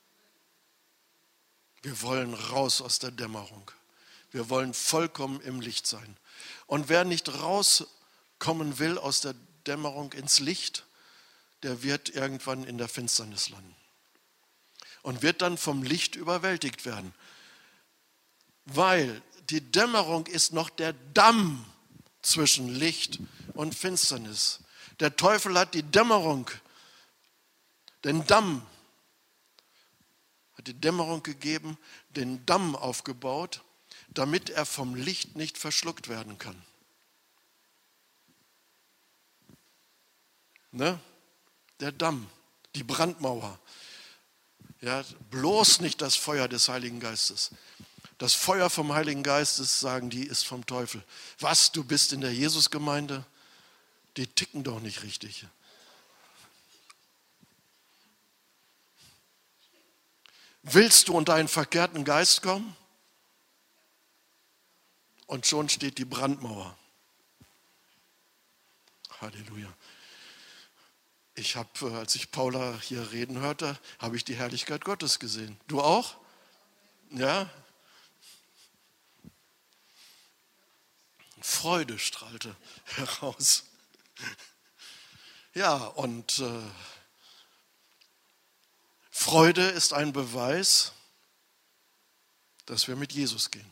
Wir wollen raus aus der Dämmerung. Wir wollen vollkommen im Licht sein. Und wer nicht rauskommen will aus der Dämmerung ins Licht, der wird irgendwann in der Finsternis landen. Und wird dann vom Licht überwältigt werden. Weil die Dämmerung ist noch der Damm zwischen Licht und Finsternis. Der Teufel hat die Dämmerung, den Damm, hat die Dämmerung gegeben, den Damm aufgebaut, damit er vom Licht nicht verschluckt werden kann. Ne? Der Damm, die Brandmauer. Ja, bloß nicht das Feuer des Heiligen Geistes. Das Feuer vom Heiligen Geistes, sagen die, ist vom Teufel. Was, du bist in der Jesusgemeinde? Die ticken doch nicht richtig. Willst du unter einen verkehrten Geist kommen? Und schon steht die Brandmauer. Halleluja. Ich habe, als ich Paula hier reden hörte, habe ich die Herrlichkeit Gottes gesehen. Du auch? Ja? Freude strahlte heraus. Ja, und äh, Freude ist ein Beweis, dass wir mit Jesus gehen.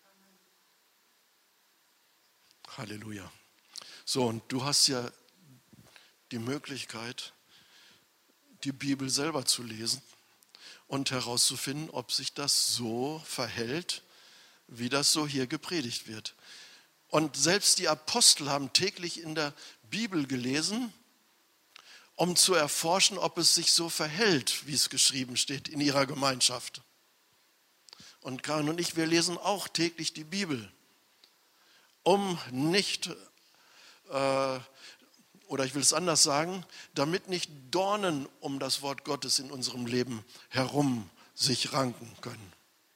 Halleluja. So, und du hast ja die Möglichkeit, die Bibel selber zu lesen und herauszufinden, ob sich das so verhält, wie das so hier gepredigt wird. Und selbst die Apostel haben täglich in der Bibel gelesen, um zu erforschen, ob es sich so verhält, wie es geschrieben steht in ihrer Gemeinschaft. Und Karin und ich, wir lesen auch täglich die Bibel, um nicht, äh, oder ich will es anders sagen, damit nicht Dornen um das Wort Gottes in unserem Leben herum sich ranken können.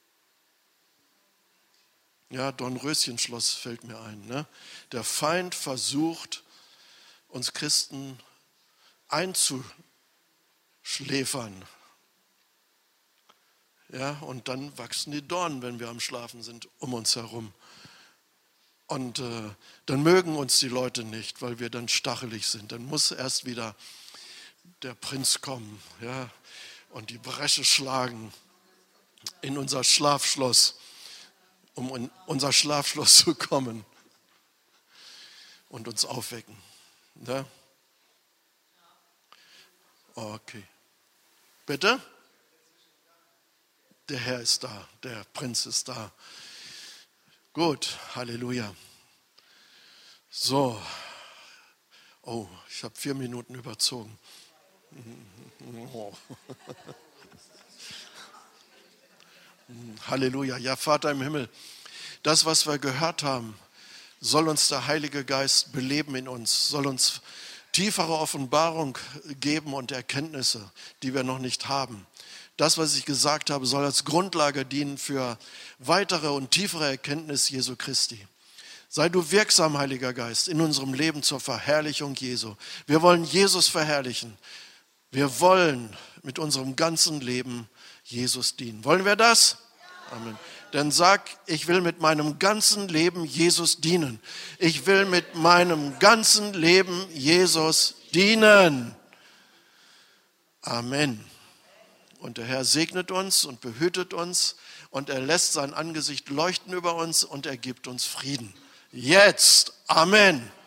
Ja, Dornröschenschloss fällt mir ein. Ne? Der Feind versucht, uns Christen einzuschläfern. Ja, und dann wachsen die Dornen, wenn wir am Schlafen sind, um uns herum. Und äh, dann mögen uns die Leute nicht, weil wir dann stachelig sind. Dann muss erst wieder der Prinz kommen, ja, und die Bresche schlagen in unser Schlafschloss, um in unser Schlafschloss zu kommen und uns aufwecken. Ja? Okay. Bitte? Der Herr ist da, der Prinz ist da. Gut, Halleluja. So. Oh, ich habe vier Minuten überzogen. Oh. Halleluja. Ja, Vater im Himmel, das, was wir gehört haben, soll uns der Heilige Geist beleben in uns, soll uns tiefere Offenbarung geben und Erkenntnisse, die wir noch nicht haben. Das, was ich gesagt habe, soll als Grundlage dienen für weitere und tiefere Erkenntnis Jesu Christi. Sei du wirksam, Heiliger Geist, in unserem Leben zur Verherrlichung Jesu. Wir wollen Jesus verherrlichen. Wir wollen mit unserem ganzen Leben Jesus dienen. Wollen wir das? Amen. Dann sag, ich will mit meinem ganzen Leben Jesus dienen. Ich will mit meinem ganzen Leben Jesus dienen. Amen. Und der Herr segnet uns und behütet uns und er lässt sein Angesicht leuchten über uns und er gibt uns Frieden. Jetzt. Amen.